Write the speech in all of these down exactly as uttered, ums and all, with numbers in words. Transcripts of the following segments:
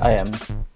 I am.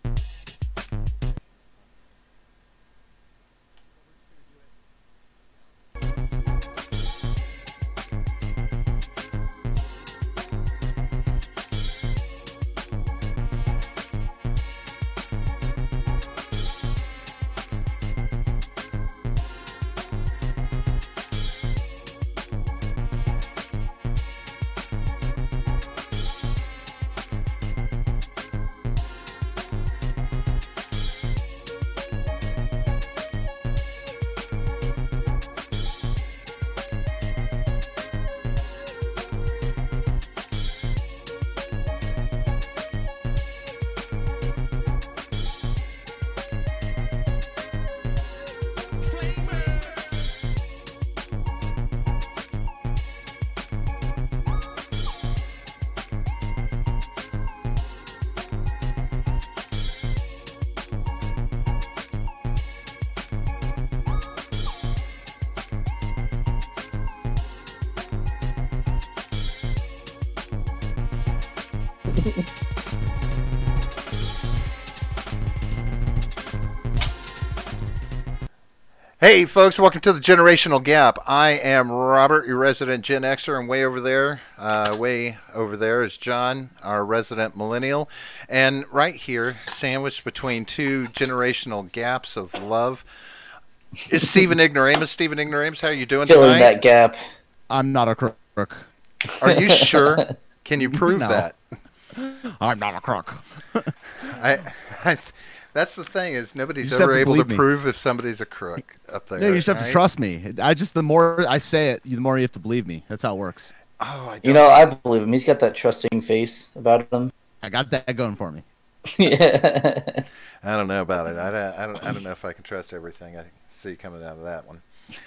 Hey folks, welcome to the Generational Gap. I am Robert, your resident Gen Xer, and way over there, uh, way over there is John, our resident Millennial. And right here, sandwiched between two generational gaps of love, is Stephen Ignoramus. Stephen Ignoramus, how are you doing Filling tonight? that gap. I'm not a crook. Are you sure? Can you prove No. that? I'm not a crook. I, I, that's the thing is nobody's You just ever have to able to believe me. prove if somebody's a crook up there. No, you just have right? to trust me. I just the more I say it, the more you have to believe me. That's how it works. Oh, I don't You know, I believe him. He's got that trusting face about him. I got that going for me. Yeah. I don't know about it. I don't, I don't. I don't know if I can trust everything I see coming out of that one.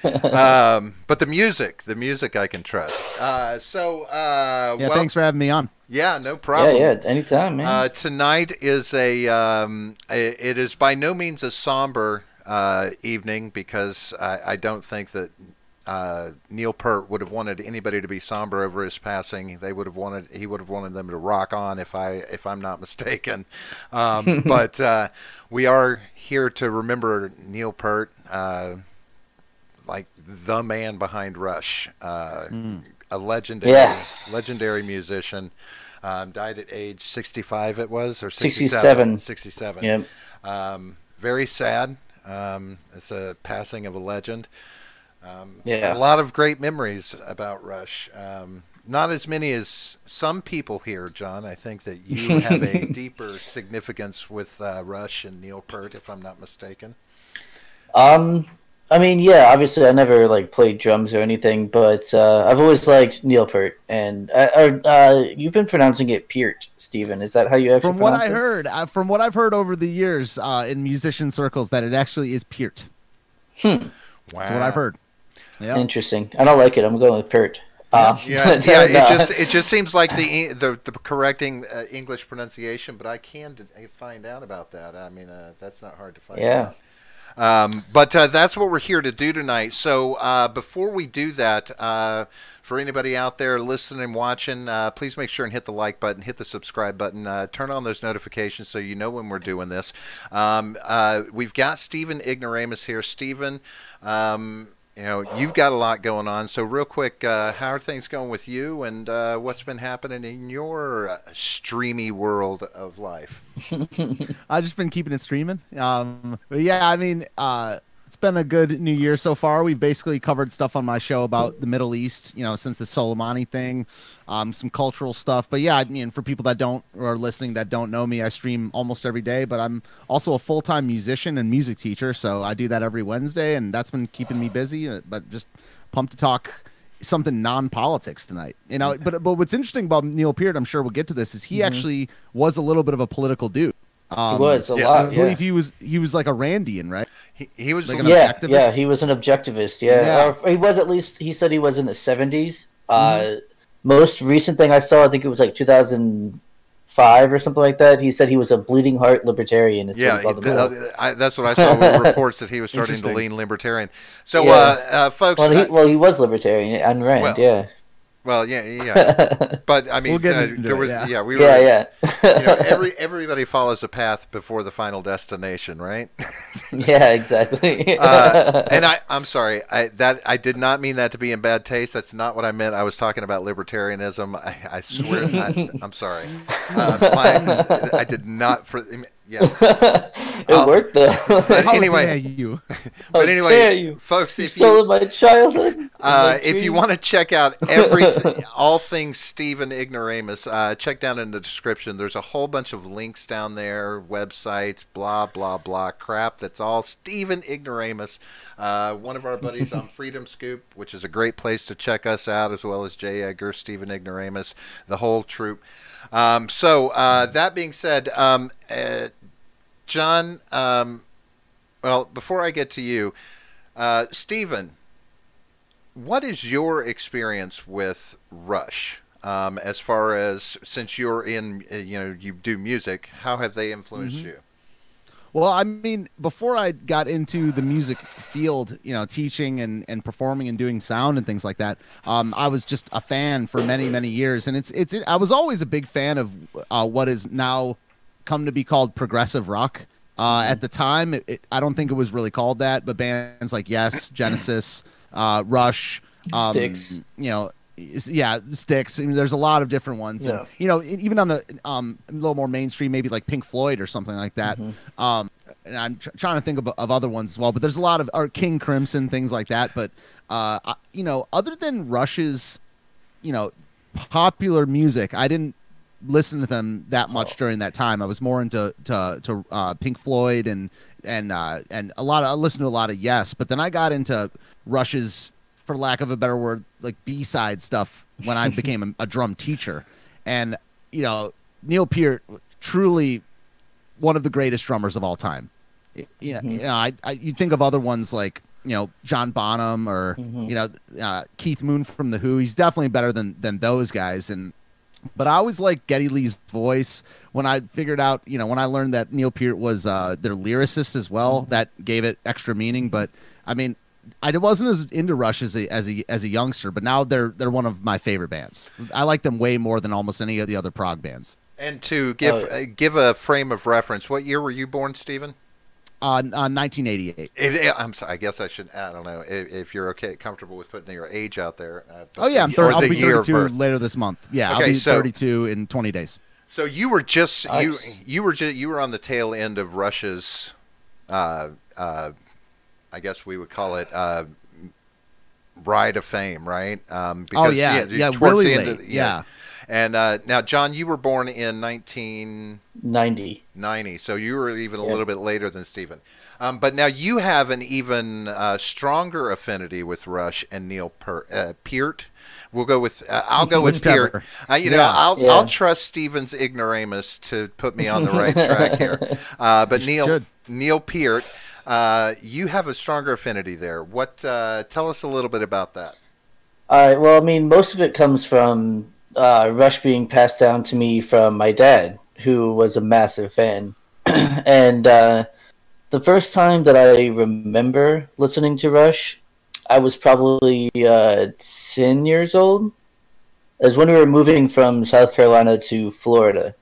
um, but the music, the music, I can trust. Uh, so, uh, Yeah, well, thanks for having me on. yeah, no Yeah, problem. yeah. Anytime, man. Uh, tonight is a. Um, a- it is by no means a somber uh, evening because I, I don't think that uh, Neil Peart would have wanted anybody to be somber over his passing. They would have wanted. He would have wanted them to rock on, if I if I'm not mistaken. Um, but uh, we are here to remember Neil Peart, uh, like the man behind Rush, uh, a legendary Yeah. legendary musician. Um, died at age sixty-five. It was or sixty-seven. sixty-seven. Yep. Um, very sad. Um, it's a passing of a legend. Um, Yeah. A lot of great memories about Rush. Um, not as many as some people here, John. I think that you have a deeper significance with uh, Rush and Neil Peart, if I'm not mistaken. Um, I mean, yeah. Obviously, I never like played drums or anything, but uh, I've always liked Neil Peart. And uh, uh, uh, you've been pronouncing it Peart, Stephen. Is that how you actually From what pronounce I it? heard, uh, from what I've heard over the years uh, in musician circles, that it actually is Peart. Hmm. Wow. That's what I've heard. Yeah. Interesting. I don't like it. I'm going with Peart. Uh, Yeah, but, yeah. uh, It just it just seems like the the, the correcting uh, English pronunciation, but I can d- find out about that. I mean, uh, that's not hard to find Yeah. out. Um, but uh, that's what we're here to do tonight. So uh, before we do that, uh, for anybody out there listening and watching, uh, please make sure and hit the like button, hit the subscribe button, uh, turn on those notifications so you know when we're doing this. Um, uh, we've got Stephen Ignoramus here. Stephen, um, you know, you've got a lot going on. So real quick, uh, how are things going with you, and uh, what's been happening in your uh, streamy world of life? I've just been keeping it streaming. Um, but yeah, I mean, uh, it's been a good new year so far. We've basically covered stuff on my show about the Middle East, you know, since the Soleimani thing, um, some cultural stuff. But yeah, I mean, for people that don't or are listening that don't know me, I stream almost every day. But I'm also a full-time musician and music teacher, so I do that every Wednesday, and that's been keeping me busy. uh, But just pumped to talk something non-politics tonight, you know. But but what's interesting about Neil Peart, I'm sure we'll get to this, is he Mhm. actually was a little bit of a political dude. Um, He was a yeah, I lot. believe Yeah. he was he was like a Randian, right? He, he was Like the an yeah, objectivist? yeah, he was an objectivist. Yeah, Yeah. Or he was at least. He said he was in the seventies. Uh, Mm-hmm. most recent thing I saw, I think it was like two thousand five or something like that. He said he was a bleeding heart libertarian. It's Yeah, what he called th- himself. uh, I, that's what I saw with reports that he was starting to Interesting. lean libertarian. So, Yeah. uh, uh, folks, well, he, uh, well, he was libertarian and Rand. Well, yeah, Well, yeah, yeah, but I mean, We'll get uh, into there it, was, yeah. yeah, we were, Yeah, yeah. you know, every everybody follows a path before the final destination, right? Yeah, exactly. uh, and I, I'm sorry, I that I did not mean that to be in bad taste. That's not what I meant. I was talking about libertarianism. I, I swear, I, I'm sorry. Uh, my, I did not for. Yeah, it I'll- worked though. But How anyway- dare you? but How anyway, dare you. folks, You if stole you my childhood. and Uh, my if you dreams. want to check out everything, all things Stephen Ignoramus, uh, check down in the description. There's a whole bunch of links down there, websites, blah, blah, blah, crap. That's all Stephen Ignoramus. Uh, one of our buddies on Freedom Scoop, which is a great place to check us out, as well as Jay Edgar, Stephen Ignoramus, the whole troop. Um, so, uh, that being said, um, uh, John, um, well, before I get to you, uh, Stephen, what is your experience with Rush? Um, as far as since you're in, uh, you know, you do music, how have they influenced Mhm. you? Well, I mean, before I got into the music field, you know, teaching and, and performing and doing sound and things like that, um, I was just a fan for many, many years. And it's, it's, I was always a big fan of uh, what is now come to be called progressive rock. Uh, at the time, it, it, I don't think it was really called that, but bands like Yes, Genesis, uh, Rush, um, Styx. you know, is- yeah, Styx. I mean, there's a lot of different ones. Yeah. And, you know, e- even on the um, a little more mainstream, maybe like Pink Floyd or something like that. Mhm. Um, and I'm tr- trying to think of, of other ones as well, but there's a lot of or King Crimson, things like that. But uh, I, you know, other than Rush's, you know, popular music, I didn't listen to them that much Oh. during that time. I was more into to to uh, Pink Floyd and and uh, and a lot of I listened to a lot of Yes, but then I got into Rush's, for lack of a better word, like B-side stuff when I became a, a drum teacher. And you know, Neil Peart, truly one of the greatest drummers of all time. Y- You know, Mhm. you know, I, I you think of other ones like, you know, John Bonham or Mhm. you know uh, Keith Moon from the Who. He's definitely better than than those guys. And but I always liked Geddy Lee's voice. When I figured out, you know, when I learned that Neil Peart was uh, their lyricist as well, that gave it extra meaning. But I mean, I wasn't as into Rush as a as a as a youngster, but now they're they're one of my favorite bands. I like them way more than almost any of the other prog bands. And to give Oh, uh, give a frame of reference, what year were you born, Stephen? Uh, uh nineteen eighty-eight. If, if- I'm sorry. I guess I should. I don't know if, if you're okay, comfortable with putting your age out there. Uh, but Oh yeah, I'm the- thir- or I'll the be year of thirty-two birth. later this month. Yeah, Okay, I'll be so- thirty-two in twenty days. So you were just you Nice. you were just you were on the tail end of Rush's, uh, uh, I guess we would call it uh, ride of fame, right? Um, Oh yeah, yeah, towards really the end late. of- yeah. And uh, now, John, you were born in nineteen ninety. ninety, so you were even a Yeah. little bit later than Stephen. Um, but now you have an even uh, stronger affinity with Rush and Neil per- uh, Peart. We'll go with uh, I'll go with Whichever. Peart. Uh, you know, Yeah. I'll Yeah. I'll trust Stephen's ignoramus to put me on the right track here. Uh, but You Neil should. Neil Peart, uh, you have a stronger affinity there. What? Uh, tell us a little bit about that. All right. Well, I mean, most of it comes from uh, Rush being passed down to me from my dad, who was a massive fan. and uh, the first time that I remember listening to Rush, I was probably uh, ten years old. It was when we were moving from South Carolina to Florida.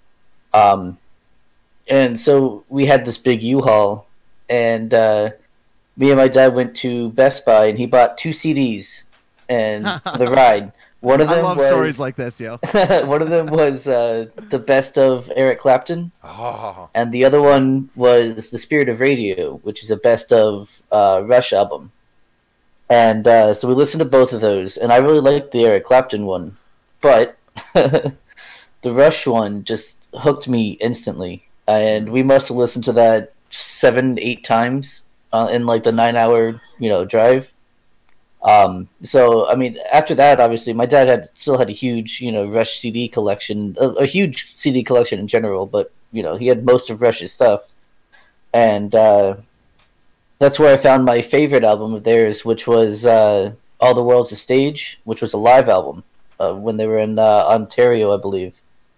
Um, and so we had this big U-Haul, and uh, me and my dad went to Best Buy, and he bought two C Ds and the ride. One of I them love was stories like this, yo. one of them was uh, the best of Eric Clapton, Oh, and the other one was the Spirit of Radio, which is a best of uh, Rush album. And uh, so we listened to both of those, and I really liked the Eric Clapton one, but the Rush one just hooked me instantly. And we must have listened to that seven, eight times uh, in like the nine-hour, you know, drive. Um, so I mean, after that, obviously, my dad had still had a huge, you know, Rush C D collection, a, a huge C D collection in general. But you know, he had most of Rush's stuff, and uh, that's where I found my favorite album of theirs, which was uh, "All the World's a Stage," which was a live album uh, when they were in uh, Ontario, I believe,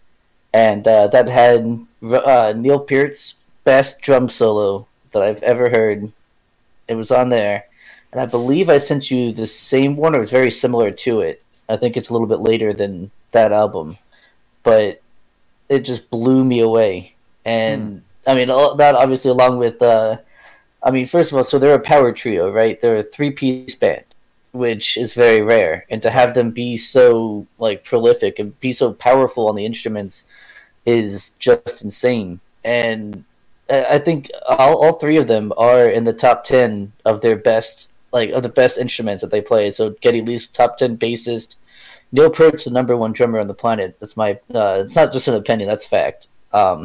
and uh, that had uh, Neil Peart's best drum solo that I've ever heard. It was on there. And I believe I sent you the same one, or it's very similar to it. I think it's a little bit later than that album, but it just blew me away. And hmm. I mean, that obviously along with, uh, I mean, first of all, so they're a power trio, right? They're a three-piece band, which is very rare. And to have them be so like prolific and be so powerful on the instruments is just insane. And I think all, all three of them are in the top ten of their best, like of the best instruments that they play. So Geddy Lee's top ten bassist. Neil Peart's the number one drummer on the planet. That's my. Uh, it's not just an opinion. That's fact. Um,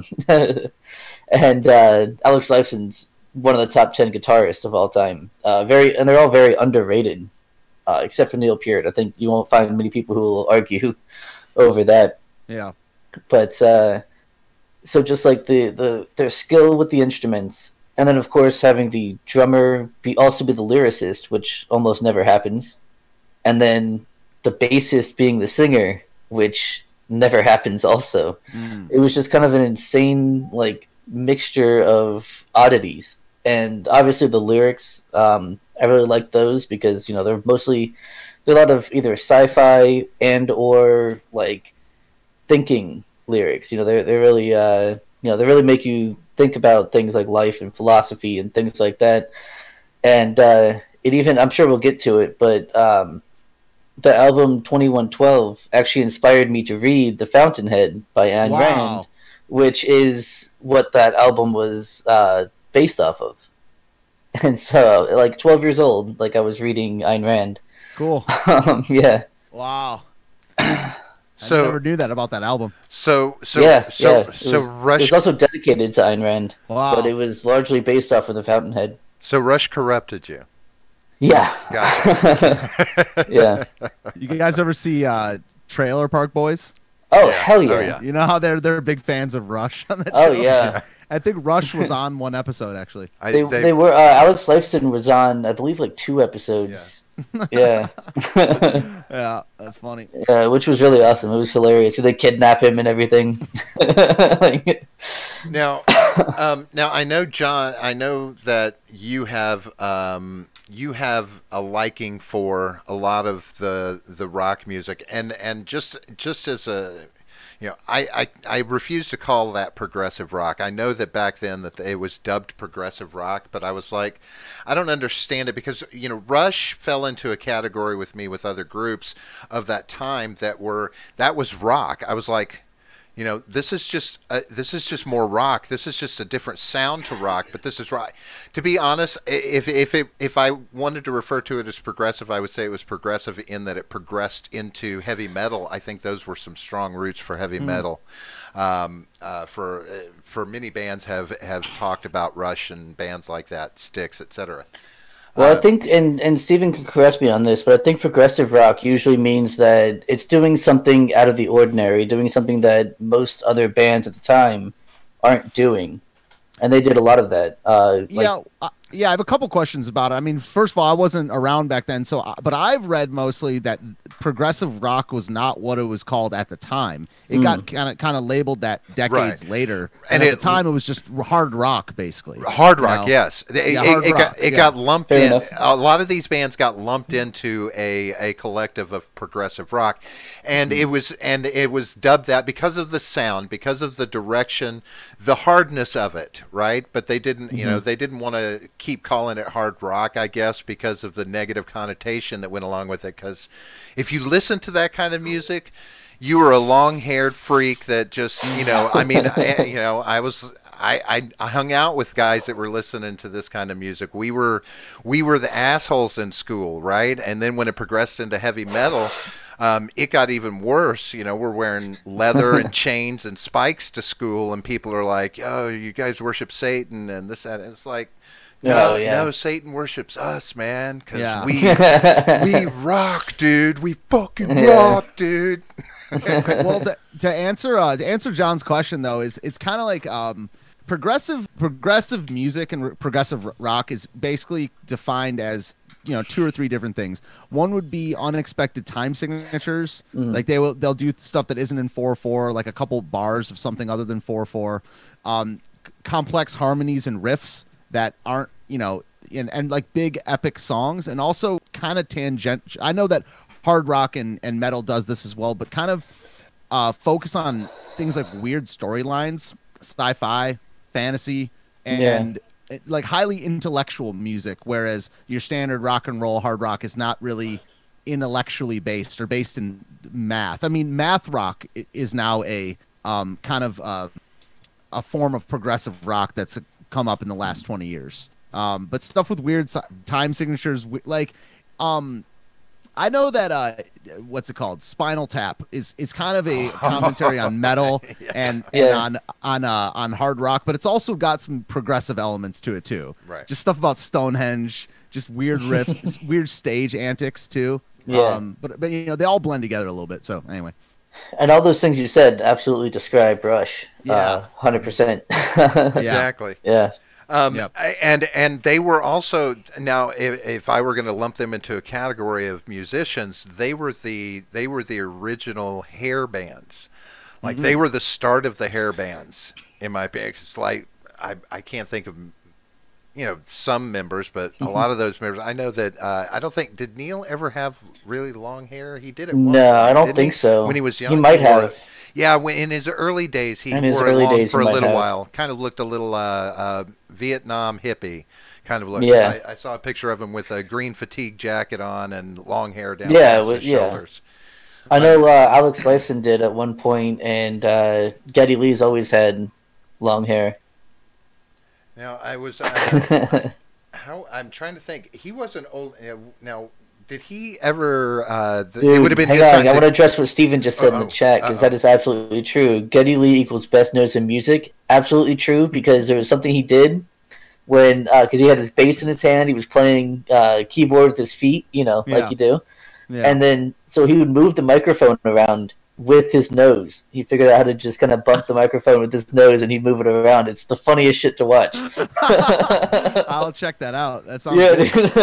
and uh, Alex Lifeson's one of the top ten guitarists of all time. Uh, very, and they're all very underrated, uh, except for Neil Peart. I think you won't find many people who will argue over that. Yeah. But uh, so just like the, the their skill with the instruments, and then of course having the drummer be also be the lyricist, which almost never happens, and then the bassist being the singer, which never happens also. Mm. It was just kind of an insane like mixture of oddities. And obviously the lyrics, um, I really like those because, you know, they're mostly they're a lot of either sci-fi and or like thinking lyrics. You know, they're they're really uh, you know, they really make you think about things like life and philosophy and things like that. And uh, it even, I'm sure we'll get to it, but um, the album twenty-one twelve actually inspired me to read The Fountainhead by Ayn wow. Rand, which is what that album was uh, based off of. And so, like twelve years old, like I was reading Ayn Rand. Cool. um, yeah. Wow. So, I never knew that about that album. So, so, yeah, so, yeah. so was, Rush. It was also dedicated to Ayn Rand, wow. but it was largely based off of The Fountainhead. So Rush corrupted you. Yeah. Gotcha. Yeah. You guys ever see uh, Trailer Park Boys? Oh, yeah. hell yeah. Oh, yeah. You know how they're they're big fans of Rush on that Oh, show? yeah. I think Rush was on one episode, actually. I, they, they, they were, uh, Alex Lifeson was on, I believe, like two episodes. Yeah. Yeah. Yeah, that's funny. Yeah, which was really awesome. It was hilarious. They kidnap him and everything. Like, now, um, now I know, John, I know that you have, um, you have a liking for a lot of the the rock music, and and just just as a, you know, I, I, I refuse to call that progressive rock. I know that back then that it was dubbed progressive rock, but I was like, I don't understand it because, you know, Rush fell into a category with me with other groups of that time that were, that was rock. I was like, you know, this is just uh, this is just more rock. This is just a different sound to rock, but this is rock. To be honest, if if it, if I wanted to refer to it as progressive, I would say it was progressive in that it progressed into heavy metal. I think those were some strong roots for heavy mm. metal. Um, uh, for uh, for many bands have have talked about Rush and bands like that, Styx, et cetera. Well, I think, and, and Steven can correct me on this, but I think progressive rock usually means that it's doing something out of the ordinary, doing something that most other bands at the time aren't doing. And they did a lot of that. Uh, like, yeah, uh, yeah, I have a couple questions about it. I mean, first of all, I wasn't around back then, so but I've read mostly that progressive rock was not what it was called at the time. It mm. got kind of kind of labeled that decades right. later, and, and at it, the time it was just hard rock, basically. Hard rock, know? Yes. It, yeah, it, hard it rock, got it yeah. got lumped Fair in. Enough. A lot of these bands got lumped into a, a collective of progressive rock, and mm. it was and it was dubbed that because of the sound, because of the direction, the hardness of it, right? But they didn't, mm-hmm. you know, they didn't want to keep calling it hard rock, I guess, because of the negative connotation that went along with it. Because if you listen to that kind of music, you were a long-haired freak that just, you know, I mean, I, you know, I was, I, I, I hung out with guys that were listening to this kind of music. We were, we were the assholes in school, right? And then when it progressed into heavy metal, Um, it got even worse. You know, we're wearing leather and chains and spikes to school, and people are like, "Oh, you guys worship Satan," and this, that. And it's like, no, oh, yeah. no, Satan worships us, man, because yeah. we we rock, dude. We fucking yeah. rock, dude. Well, to, to answer uh, to answer John's question though, is it's kind of like um, progressive progressive music and r- progressive rock is basically defined as, you know, two or three different things. One would be unexpected time signatures. Mm. Like they will, they'll do stuff that isn't in four four, like a couple bars of something other than four four. Um, c- complex harmonies and riffs that aren't, you know, in, and like big epic songs, and also kind of tangent. I know that hard rock and, and metal does this as well, but kind of uh, focus on things like weird storylines, sci-fi, fantasy, and yeah. like highly intellectual music, whereas your standard rock and roll hard rock is not really intellectually based or based in math. I mean, math rock is now a um, kind of uh, a form of progressive rock that's come up in the last twenty years. Um, but stuff with weird time signatures, like, um, I know that, uh, what's it called? Spinal Tap is, is kind of a commentary on metal yeah. and, and yeah. on, on, uh, on hard rock, but it's also got some progressive elements to it too. Right. Just stuff about Stonehenge, just weird riffs, weird stage antics too. Yeah. Um, but, but, you know, they all blend together a little bit. So anyway. And all those things you said absolutely describe Rush. Yeah. Uh, one hundred percent. Exactly. Yeah. Um, yep. and and they were also, now if, if I were going to lump them into a category of musicians, they were the they were the original hair bands, like mm-hmm. they were the start of the hair bands in my opinion. It's like I I can't think of you know some members, but mm-hmm. a lot of those members I know that uh, I don't think did Neil ever have really long hair. He did it. No, time, I don't think he? so. When he was young, he might have. Yeah, when, in his early days, he in his wore early it long days, for a little have. while. Kind of looked a little uh, uh, Vietnam hippie kind of look. Yeah. I, I saw a picture of him with a green fatigue jacket on and long hair down yeah, past with, his yeah. shoulders. I know uh, Alex Lifeson did at one point, and uh, Geddy Lee's always had long hair. Now, I was... Uh, how I'm trying to think. He wasn't old... Uh, now... Did he ever? Uh, the, Dude, it would have been. hang his on, son. I want to address what Steven just said Uh-oh. in the chat because Uh-oh. that is absolutely true. Geddy Lee equals best nose in music. Absolutely true because there was something he did when because uh, he had his bass in his hand, he was playing uh, keyboard with his feet, you know, Yeah. like you do, Yeah. and then so he would move the microphone around with his nose. He figured out how to just kind of bump the microphone with his nose, and he'd move it around. It's the funniest shit to watch. I'll check that out. That sounds Yeah,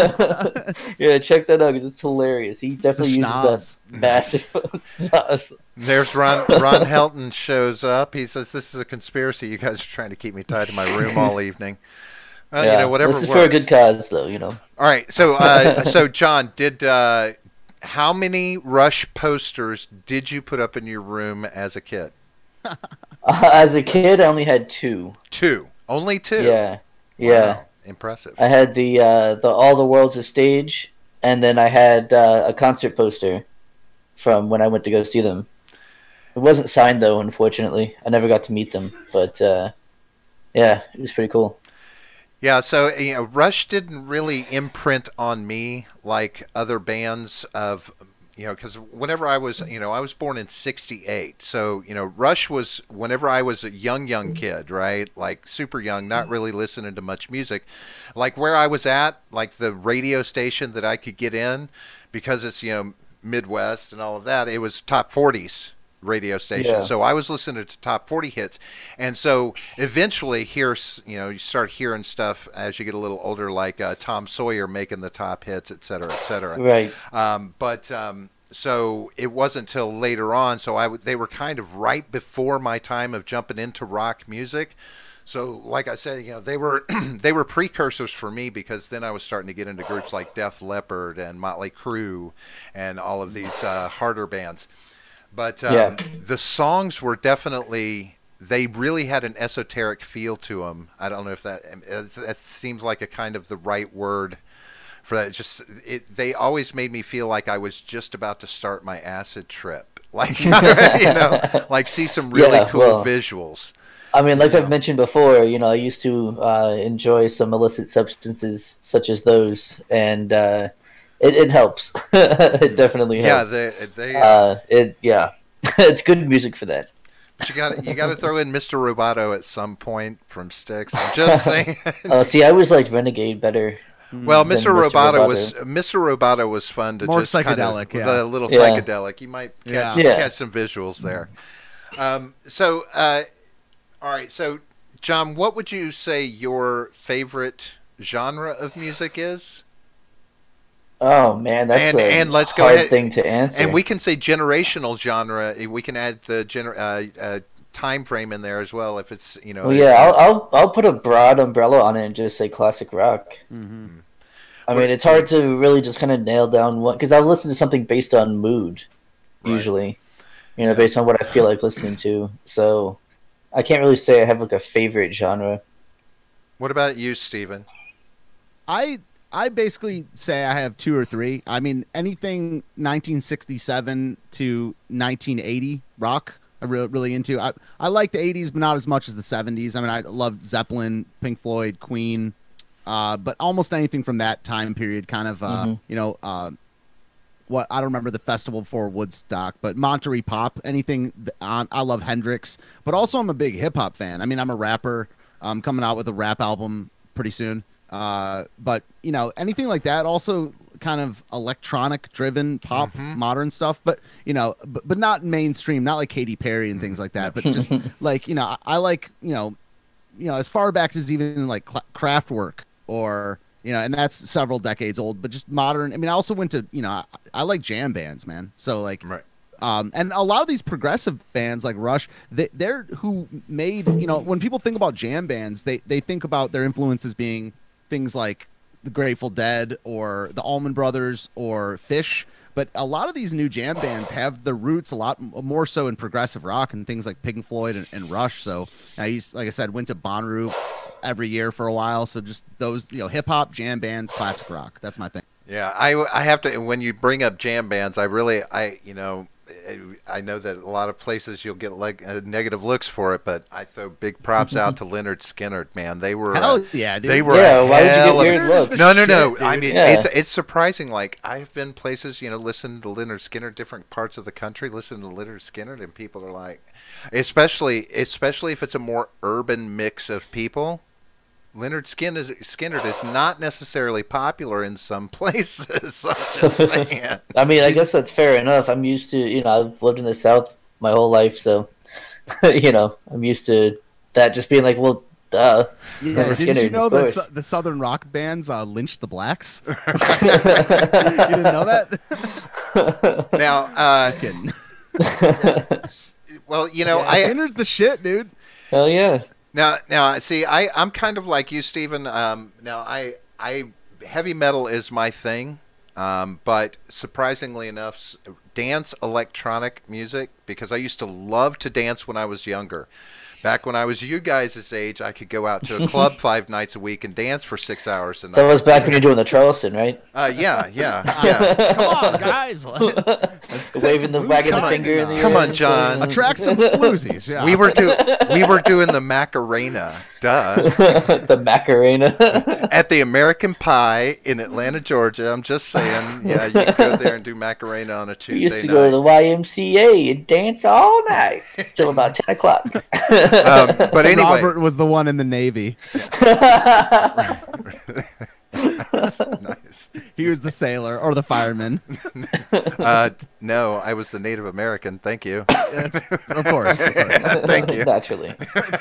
good. yeah, check that out because it's hilarious. He definitely uses Schnoz. that massive schnoz. There's Ron. Ron Helton shows up. He says, "This is a conspiracy. You guys are trying to keep me tied to my room all evening." Well, yeah. you know, whatever. This is works. for a good cause, though. You know. All right. So, uh, so John, did uh, how many Rush posters did you put up in your room as a kid? Uh, as a kid, I only had two. Two. Only two. Yeah. Yeah. Wow. Impressive. I had the uh, the All the World's a Stage, and then I had uh, a concert poster from when I went to go see them. It wasn't signed though, unfortunately. I never got to meet them, but uh, yeah, it was pretty cool. Yeah, so you know, Rush didn't really imprint on me like other bands of, you know, because whenever I was, you know, I was born in sixty-eight, so you know, Rush was whenever I was a young, young kid, right, like super young, not really listening to much music, like where I was at, like the radio station that I could get in, because it's you know Midwest and all of that, it was top forties radio station. Yeah. So I was listening to top forty hits. And so eventually here, you know, you start hearing stuff as you get a little older, like uh, Tom Sawyer making the top hits, et cetera, et cetera. Right. Um, but um, so it wasn't till later on. So I w- they were kind of right before my time of jumping into rock music. So, like I said, you know, they were they were precursors for me because then I was starting to get into groups like Def Leppard and Motley Crue and all of these uh, harder bands. But um, Yeah. the songs were definitely, they really had an esoteric feel to them. I don't know if that, that seems like a kind of the right word for that. Just it, they always made me feel like I was just about to start my acid trip. Like, you know, like see some really Yeah, cool well, visuals. I mean, like Yeah. I've mentioned before, you know, I used to uh, enjoy some illicit substances such as those, and uh, it, it helps. It definitely Yeah, helps. they, they Uh, it yeah, it's good music for that. but you got you got to throw in Mister Roboto at some point from Styx. I'm just saying. Oh, see, I always liked Renegade better. Well, than Mister Mister Roboto Roboto. was Mister Roboto was fun to More just kind of psychedelic, yeah. the little Yeah. psychedelic. You might catch, Yeah. Yeah. catch some visuals there. Um, so, uh, all right. So, John, what would you say your favorite genre of music is? Oh man, that's And- a and let's go hard ahead- thing to answer. And we can say generational genre. We can add the gener- uh, uh, time frame in there as well if it's you know. well, yeah, I'll, I'll I'll put a broad umbrella on it and just say classic rock. Mm-hmm. I mean, it's hard to really just kind of nail down one because I'll listen to something based on mood, Right. usually, you know, based on what I feel like listening to. So I can't really say I have like a favorite genre. What about you, Steven? I I basically say I have two or three. I mean, anything nineteen sixty-seven to nineteen eighty rock, I'm re- really into. I I like the eighties, but not as much as the seventies. I mean, I love Zeppelin, Pink Floyd, Queen, uh, but almost anything from that time period, kind of, uh, Mhm. you know, uh, what I don't remember the festival before Woodstock, but Monterey Pop, anything th- on. I love Hendrix, but also I'm a big hip hop fan. I mean, I'm a rapper. I'm coming out with a rap album pretty soon. Uh, but you know, anything like that, also kind of electronic driven pop, Mhm. modern stuff, but you know, but, but not mainstream, not like Katy Perry and things like that, but just like, you know, I, I like, you know, you know, as far back as even like Cla- Kraftwerk or, you know, and that's several decades old, but just modern. I mean, I also went to, you know, I, I like jam bands, man. So like, Right. um, and a lot of these progressive bands like Rush, they, they're who made, you know, when people think about jam bands, they, they think about their influences being things like the Grateful Dead or the Allman Brothers or Fish. But a lot of these new jam bands have the roots a lot m- more so in progressive rock and things like Pink Floyd and, and Rush. So I used, like I said, went to Bonnaroo every year for a while. So just those, you know, hip hop, jam bands, classic rock. That's my thing. Yeah, I, I have to. When you bring up jam bands, I really, I you know, I know that a lot of places you'll get like uh, negative looks for it, but I throw big props out to Leonard Skinner. Man, they were Hell uh, yeah, dude. they were Yeah, a why would you hell get of a- weird looks? No, no, no. Shit, I dude. mean, Yeah. it's it's surprising. Like I've been places, you know, listen to Leonard Skinner, different parts of the country, listen to Leonard Skinner, and people are like, especially especially if it's a more urban mix of people. Leonard Skinner is, Skinner is not necessarily popular in some places. I'm just saying. I mean, I guess that's fair enough. I'm used to, you know, I've lived in the South my whole life, so, you know, I'm used to that just being like, well, duh. Yeah, Leonard didn't Skinner, you know of the, course. su- the Southern rock bands uh, lynched the blacks? You didn't know that? Now, uh, Just kidding. well, you know, Yeah, I Skinner's the shit, dude. Hell yeah. now now see, I I'm kind of like you, Stephen. Um, now I I heavy metal is my thing, um, but surprisingly enough, s- dance electronic music because I used to love to dance when I was younger. Back when I was you guys' age, I could go out to a club five nights a week and dance for six hours a night. That was back when you're doing the Charleston, right? Uh, yeah, yeah, yeah. Come on, guys. Let's take Waving some the mood wagging the tonight. finger in the Come air on, and John. saying- Attract some floozies. Yeah. We were do we were doing the Macarena, duh, the Macarena. at the American Pie in Atlanta, Georgia. I'm just saying, yeah, you can go there and do Macarena on a We Tuesday used to night. go to the Y M C A and dance all night till about ten o'clock. Um, but anyway, Robert was the one in the Navy. nice. He was the sailor or the fireman. Uh, no, I was the Native American. Thank you. That's- of course. Of course. Thank you. Naturally.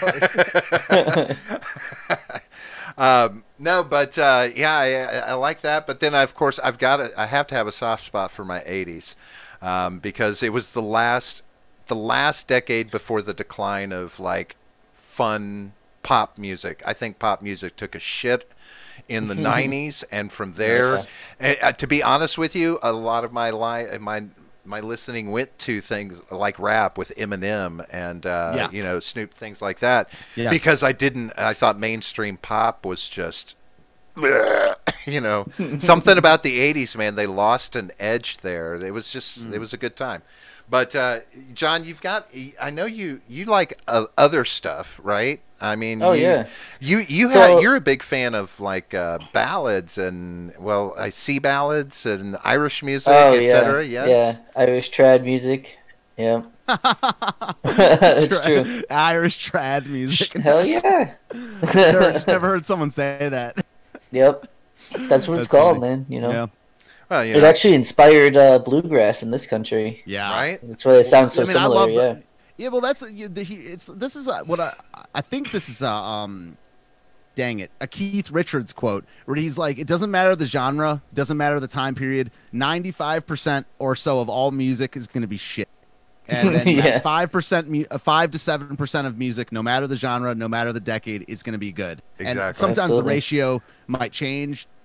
Um, no, but uh, yeah, I, I like that. But then, of course, I've got to, I have to have a soft spot for my eighties um, because it was the last, the last decade before the decline of like fun pop music. I think pop music took a shit in the nineties, and from there, Yes. and, uh, to be honest with you, a lot of my li- my my listening went to things like rap with Eminem and uh, Yeah. you know Snoop, things like that, Yes. because I didn't. I thought mainstream pop was just, you know, something about the eighties, man. They lost an edge there. It was just, Mm. it was a good time. But uh, John, you've got. I know you you like uh, other stuff, right? I mean, Oh, you, yeah. You you So- have you're a big fan of like uh, ballads and well, I see ballads and Irish music, Oh et yeah. cetera. Yes. Yeah. Irish trad music. Yeah. It's true. Irish trad music. Hell yeah. never, just never heard someone say that. Yep. That's what That's it's called, funny. man. You know. Yeah. Well, you It know, actually inspired uh, bluegrass in this country. Yeah. right? That's why they sound so I mean, I similar. love yeah. the- Yeah, well, that's you- the- he- it's this is uh, what I I think this is a um, dang it, a Keith Richards quote where he's like, it doesn't matter the genre, doesn't matter the time period, ninety-five percent or so of all music is going to be shit, and then Yeah. that five percent, mu- uh, five to seven percent of music, no matter the genre, no matter the decade, is going to be good. And Exactly. sometimes Absolutely. the ratio might change,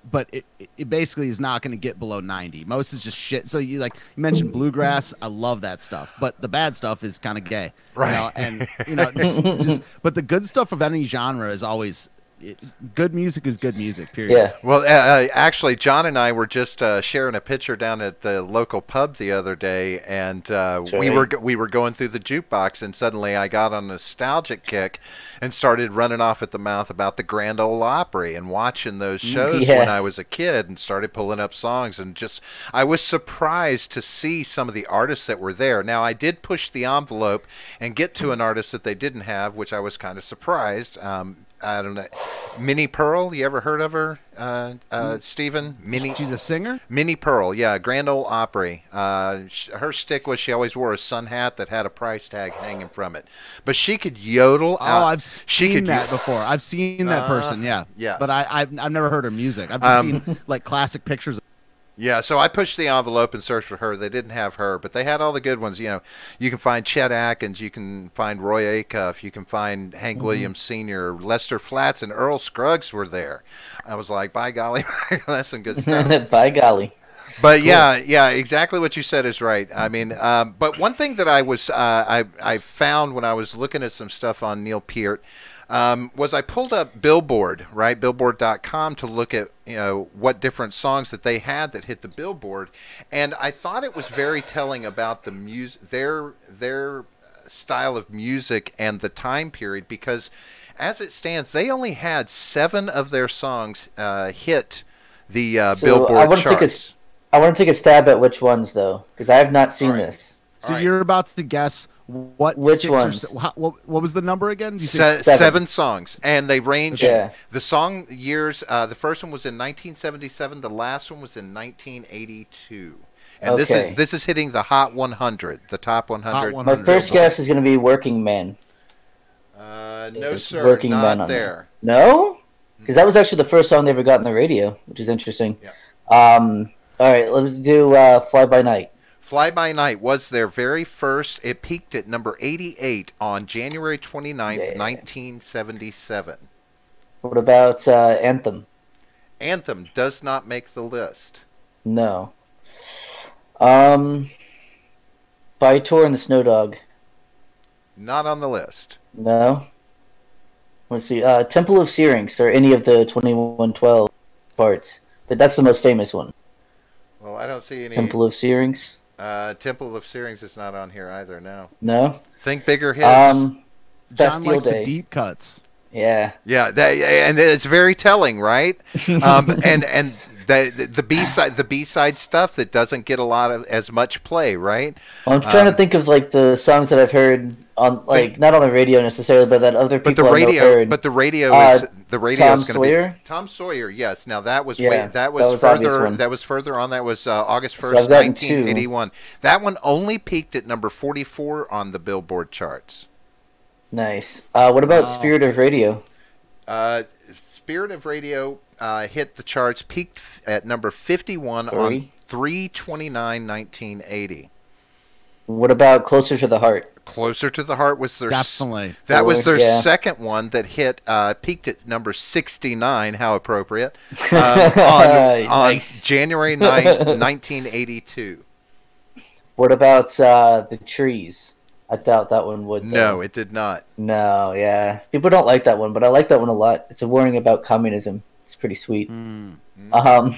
but it, it basically is not going to get below ninety. Most is just shit. So you like you mentioned bluegrass. I love that stuff, but the bad stuff is kind of gay, right? You know? And you know, just, just but the good stuff of any genre is always. It, good music is good music, period. Yeah. Well, uh, actually, John and I were just uh, sharing a picture down at the local pub the other day, and uh, Sorry. we were we were going through the jukebox, and suddenly I got on a nostalgic kick and started running off at the mouth about the Grand Ole Opry and watching those shows Yeah. when I was a kid, and started pulling up songs, and just I was surprised to see some of the artists that were there. Now, I did push the envelope and get to an artist that they didn't have, which I was kind of surprised. Um, I don't know. Minnie Pearl, you ever heard of her, uh, uh, Stephen? Minnie. She's a singer? Minnie Pearl, yeah, Grand Ole Opry. Uh, sh- her stick was she always wore a sun hat that had a price tag hanging from it. But she could yodel. Oh, out. I've she seen could that yo- before. I've seen that Uh, person, yeah. yeah. But I, I've, I've never heard her music. I've just Um, seen like classic pictures. Yeah, so I pushed the envelope and searched for her. They didn't have her, but they had all the good ones. You know, you can find Chet Atkins, you can find Roy Acuff, you can find Hank Mm-hmm. Williams Senior, Lester Flatts, and Earl Scruggs were there. I was like, by golly, that's some good stuff. By golly. But yeah, yeah, exactly what you said is right. I mean, um, but one thing that I was uh, I I found when I was looking at some stuff on Neil Peart um, was I pulled up Billboard, right, Billboard dot com to look at you know what different songs that they had that hit the Billboard, and I thought it was very telling about the music, their their style of music and the time period, because as it stands, they only had seven of their songs uh, hit the uh, So, Billboard I want to take a charts. s- I want to take a stab at which ones though, because I have not seen All right. this. So All right. you're about to guess what Which six ones? Or se- how, what, what was the number again? Did you say Se- seven. seven songs, and they range. Yeah. The song years. Uh, the first one was in nineteen seventy-seven. The last one was in nineteen eighty-two. And this Okay. is this is hitting the Hot one hundred, the top one hundred. one My hundred. first guess is going to be Working Man. Uh, no, It's sir, Working Man not on there. No, because that was actually the first song they ever got on the radio, which is interesting. Yeah. Um. All right, let's do uh, "Fly By Night." Fly By Night was their very first. It peaked at number eighty-eight on January twenty-ninth, Yeah. nineteen seventy-seven. What about uh, Anthem? Anthem does not make the list. No. Um. By Tour and the Snow Dog. Not on the list. No. Let's see. Uh, Temple of Syrinx or any of the twenty-one twelve parts, but that's the most famous one. Well, I don't see any. Temple of Syrinx. Uh, Temple of Syrinx is not on here either. No. No. Think bigger hits. Um. John Bastille likes Day. the deep cuts. Yeah. Yeah, that, and it's very telling, right? Um, and and the the B side the B side stuff that doesn't get a lot of as much play, right? Well, I'm trying Um, to think of like the songs that I've heard on, like not on the radio necessarily, but that other people But the I know radio, heard. but the radio Uh, is the radio Tom is going to Sawyer? be Tom Sawyer. Yes, now that was Yeah, way, that that was, was obvious further one. that was further on. That was uh, August So first, I've gotten two. nineteen eighty-one. That one only peaked at number forty-four on the Billboard charts. Nice. Uh, what about Wow. Spirit of Radio? Uh, Spirit of Radio uh, hit the charts, peaked at number fifty-one on Three. three twenty-nine nineteen eighty. What about Closer to the Heart? Closer to the Heart was their s- Definitely. that was Four, their yeah. second one that hit uh, peaked at number sixty-nine. How appropriate um, on, on Nice. January ninth, nineteen eighty-two. What about uh, The Trees? I doubt that one would. No, though. it did not. No, yeah. People don't like that one, but I like that one a lot. It's a warning about communism. It's pretty sweet. Mm. Um,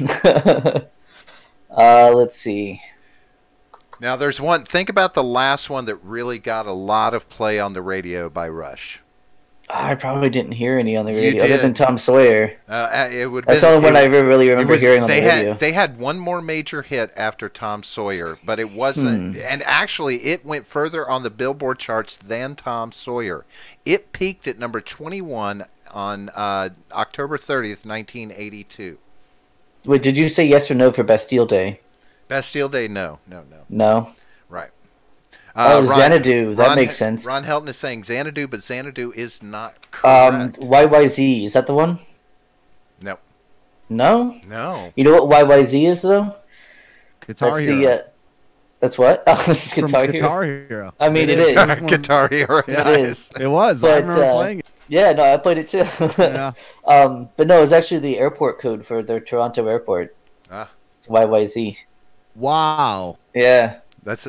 uh, let's see. Now there's one. Think about the last one that really got a lot of play on the radio by Rush. I probably didn't hear any on the You radio other did. than Tom Sawyer. Uh, it would. That's the only one I re- really remember hearing on they the had, radio. They had one more major hit after Tom Sawyer, but it wasn't. Hmm. And actually, it went further on the Billboard charts than Tom Sawyer. It peaked at number twenty-one on uh, October thirtieth, nineteen eighty-two. Wait, did you say yes or no for Bastille Day? Bastille Day, no, no, no. No. Right. Oh, Ron- Xanadu. That Ron- makes sense. Ron Helton is saying Xanadu, but Xanadu is not correct. Um, Y Y Z, is that the one? no, No? no. You know what Y Y Z is, though? Guitar That's Hero. the, uh, that's what? Oh, it's From Guitar Hero. Guitar Hero. I mean, it is. is. That's one- Guitar Hero. Yeah, It nice. is. It was. I But, remember uh, playing it. Yeah, no, I played it too. Yeah. um, but no, it was actually the airport code for their Toronto airport. Ah, Y Y Z. Wow. Yeah. that's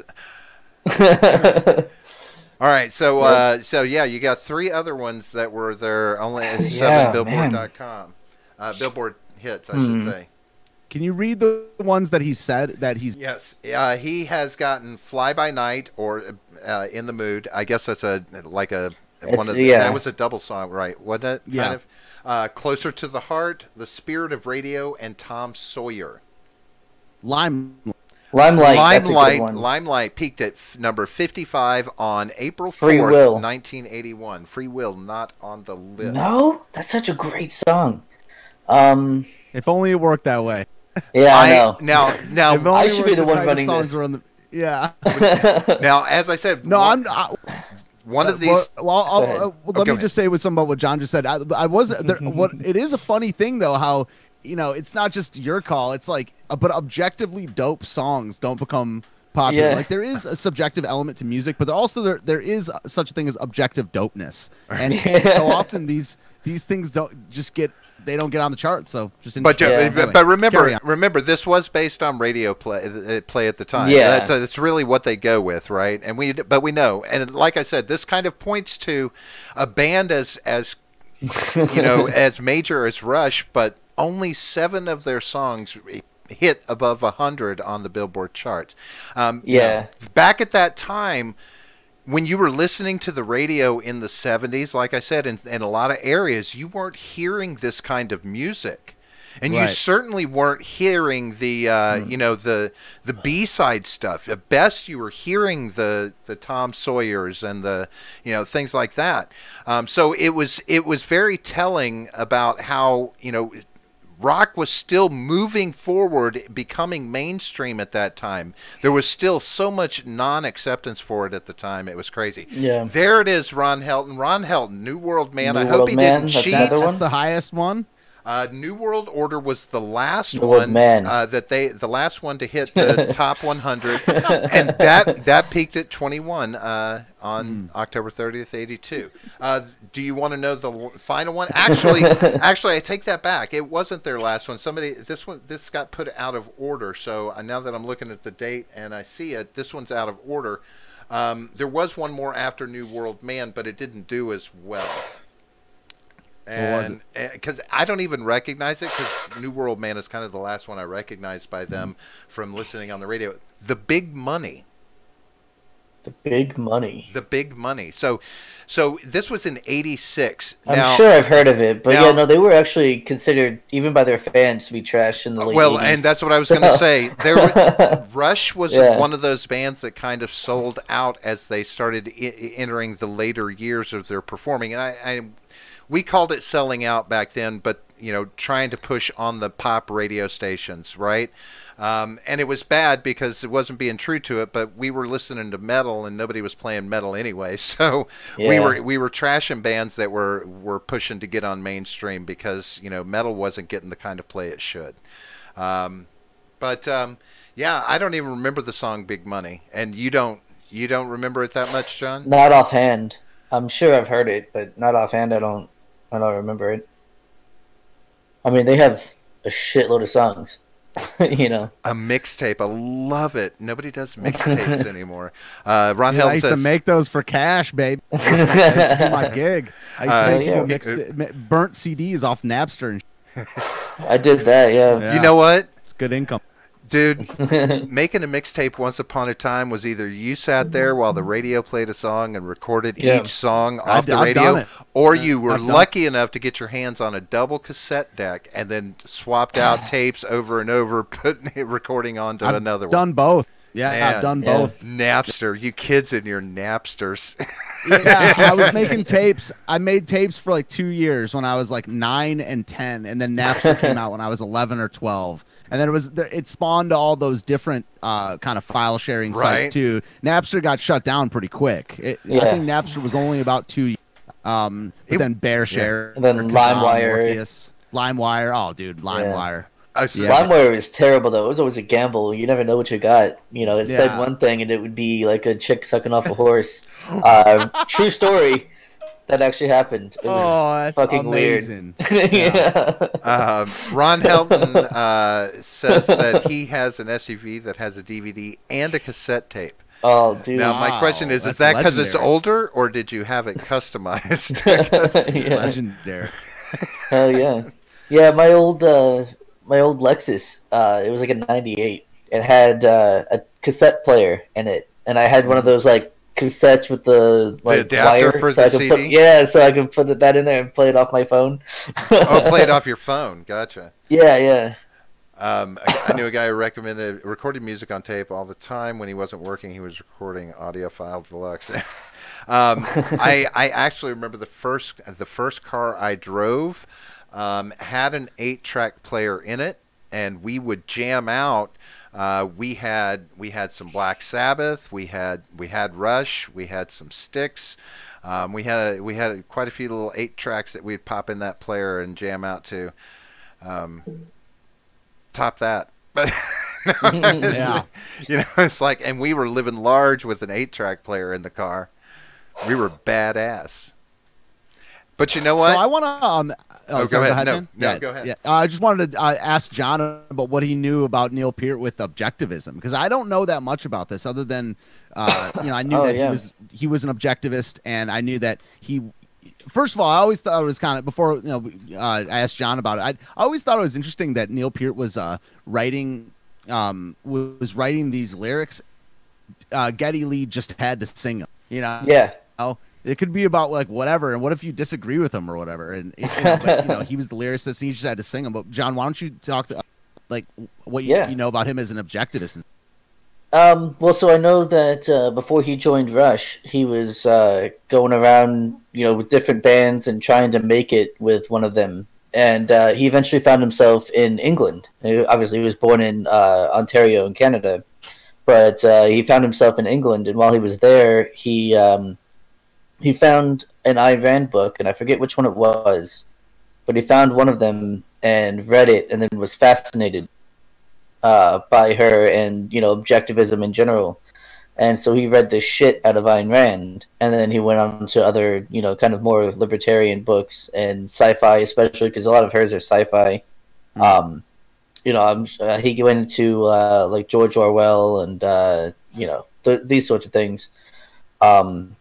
all right. So, uh, so yeah, you got three other ones that were there only at Yeah, seven billboard dot com. Uh, Billboard hits, I should Hmm. say. Can you read the ones that he said that he's? Yes, uh, he has gotten "Fly by Night" or uh, "In the Mood." I guess that's a like a one It's- of the, yeah. that was a double song, right? Wasn't it? Yeah. Kind of. Uh, "Closer to the Heart," "The Spirit of Radio," and "Tom Sawyer." Lime. Limelight. That's a good Limelight, one. Limelight peaked at f- number fifty-five on April Free fourth, Will. nineteen eighty-one. Free Will not on the list. No, that's such a great song. Um, If only it worked that way. yeah, I, know. now now If only I should be worked the one tightest running songs this. were on the. Yeah. now as I said, No, one, I'm. I, one of these. Well, well, I'll, Go ahead. uh, well, Oh, let go me ahead. just say with some about what John just said. I, I was there. What it is a funny thing though, how you know it's not just your call. It's like, uh, but objectively dope songs don't become popular. Yeah. Like there is a subjective element to music, but there also there there is such a thing as objective dopeness. And Yeah. so often these these things don't just get they don't get on the charts. So just But, interesting. Yeah. but, Anyway, but remember, carry on. remember, this was based on radio play uh, play at the time. Yeah. that's, that's really what they go with, right? And we, but we know, and like I said, this kind of points to a band as as you know as major as Rush, but only seven of their songs hit above a hundred on the Billboard charts. Um, Yeah. back at that time, when you were listening to the radio in the seventies, like I said, in, in a lot of areas, you weren't hearing this kind of music. And you Right. certainly weren't hearing the, uh, you know, the the B-side stuff. At best, you were hearing the the Tom Sawyers and the, you know, things like that. Um, so it was it was very telling about how, you know, rock was still moving forward, becoming mainstream at that time. There was still so much non-acceptance for it at the time. It was crazy. Yeah. There it is, Ron Helton. Ron Helton, New World Man. New I hope World he Man, didn't that's cheat. another That's one? the highest one. Uh, New World Order was the last New World one Man. uh, that they, the last one to hit the top one hundred, and that that peaked at twenty-one uh, on October thirtieth, eighty-two. Uh, do you want to know the l- final one? Actually, actually, I take that back. It wasn't their last one. Somebody, this one, this got put out of order. So uh, now that I'm looking at the date and I see it, this one's out of order. Um, there was one more after New World Man, but it didn't do as well. was And because I don't even recognize it, because New World Man is kind of the last one I recognized by them from listening on the radio. The Big Money, The Big Money. the Big Money. So, so this was in eighty-six. I'm Now, sure I've heard of it, but now- yeah, no, they were actually considered, even by their fans, to be trash in the late well, eighties. and that's what I was going to say. There, were, Rush was Yeah. one of those bands that kind of sold out as they started I- entering the later years of their performing, and I. I we called it selling out back then, but you know, trying to push on the pop radio stations, right? Um, and it was bad because it wasn't being true to it. But we were listening to metal, and nobody was playing metal anyway. So we Yeah. were we were trashing bands that were were pushing to get on mainstream because you know metal wasn't getting the kind of play it should. Um, but um, yeah, I don't even remember the song "Big Money," and you don't you don't remember it that much, John? Not offhand. I'm sure I've heard it, but not offhand. I don't. I don't remember it. I mean, they have a shitload of songs. you know. A mixtape, I love it. Nobody does mixtapes anymore. Uh, Ron Dude, I Helton used says, to make those for cash, babe. I used to do my gig. I used Uh, to make people yeah. mixed it, mi- burnt C Ds off Napster, and I did that. Yeah. Yeah. "You know what, it's good income. dude? Making a mixtape once upon a time was either you sat there while the radio played a song and recorded Yeah. each song off I've- the I've radio, done it. or Yeah, you were I've done it. lucky enough to get your hands on a double cassette deck and then swapped out tapes over and over, putting it, recording onto I've another one." done both. Yeah, Man. I've done Yeah. both. Napster, you kids and your Napsters. Yeah, I was making tapes. I made tapes for like two years when I was like nine and ten, and then Napster came out when I was eleven or twelve. And then it was it spawned all those different uh, kind of file sharing Right. sites too. Napster got shut down pretty quick. It, I Yeah. think Napster was only about two. years. Um, but It- then BearShare, And then or Kazaa, LimeWire. Morpheus. LimeWire. Oh, dude, LimeWire. I s- Yeah. LimeWire was terrible though. It was always a gamble. You never know what you got. You know, it said Yeah. one thing and it would be like a chick sucking off a horse. Uh, true story. that actually happened. It was Oh, that's fucking amazing. weird. yeah. Um, Ron Helton uh, says that he has an S U V that has a D V D and a cassette tape. Oh, dude. Now, my Wow, question is, is that's that because it's legendary. older, or did you have it customized? yeah. Legendary. Hell yeah. Yeah, my old uh, my old Lexus, uh, it was like a ninety-eight. It had uh, a cassette player in it, and I had one of those like cassettes with the like adapter wire, for so the I could C put D? yeah, so I could put that in there and play it off my phone. Oh, play it off your phone. Gotcha. Yeah, yeah. Um, I, I knew a guy who recommended recording music on tape all the time. When he wasn't working, he was recording audiophile deluxe. um, I I actually remember the first the first car I drove um, had an eight track player in it, and we would jam out. Uh, we had we had some Black Sabbath, we had we had Rush, we had some Styx. Um, we had we had quite a few little eight tracks that we'd pop in that player and jam out to. Um, top that. But Yeah. you know, it's like, and we were living large with an eight track player in the car. We were badass. But you know what? So I want to. Um, oh, Oh, sorry, go ahead. No, man. no, yeah, go ahead. Yeah, uh, I just wanted to uh, ask John about what he knew about Neil Peart with objectivism, because I don't know that much about this, other than uh, you know, I knew Oh, that yeah. he was he was an objectivist, and I knew that he. First of all, I always thought it was kind of before you know uh, I asked John about it. I, I always thought it was interesting that Neil Peart was uh, writing um, was writing these lyrics. Uh, Geddy Lee just had to sing them. You know. Yeah. know, it could be about like whatever, and what if you disagree with him or whatever, and you know, but, you know he was the lyricist, and he just had to sing them. But John, why don't you talk to like what you, Yeah. you know about him as an objectivist? Um, well, so I know that uh, before he joined Rush, he was uh, going around, you know, with different bands and trying to make it with one of them. And uh, he eventually found himself in England. He- obviously, he was born in uh, Ontario in Canada, but uh, he found himself in England. And while he was there, he um, he found an Ayn Rand book, and I forget which one it was, but he found one of them and read it, and then was fascinated uh, by her and, you know, objectivism in general. And so he read the shit out of Ayn Rand, and then he went on to other, you know, kind of more libertarian books and sci-fi, especially because a lot of hers are sci-fi. Mm. Um, you know, I'm, uh, he went into uh, like George Orwell and uh, you know th- these sorts of things. Um,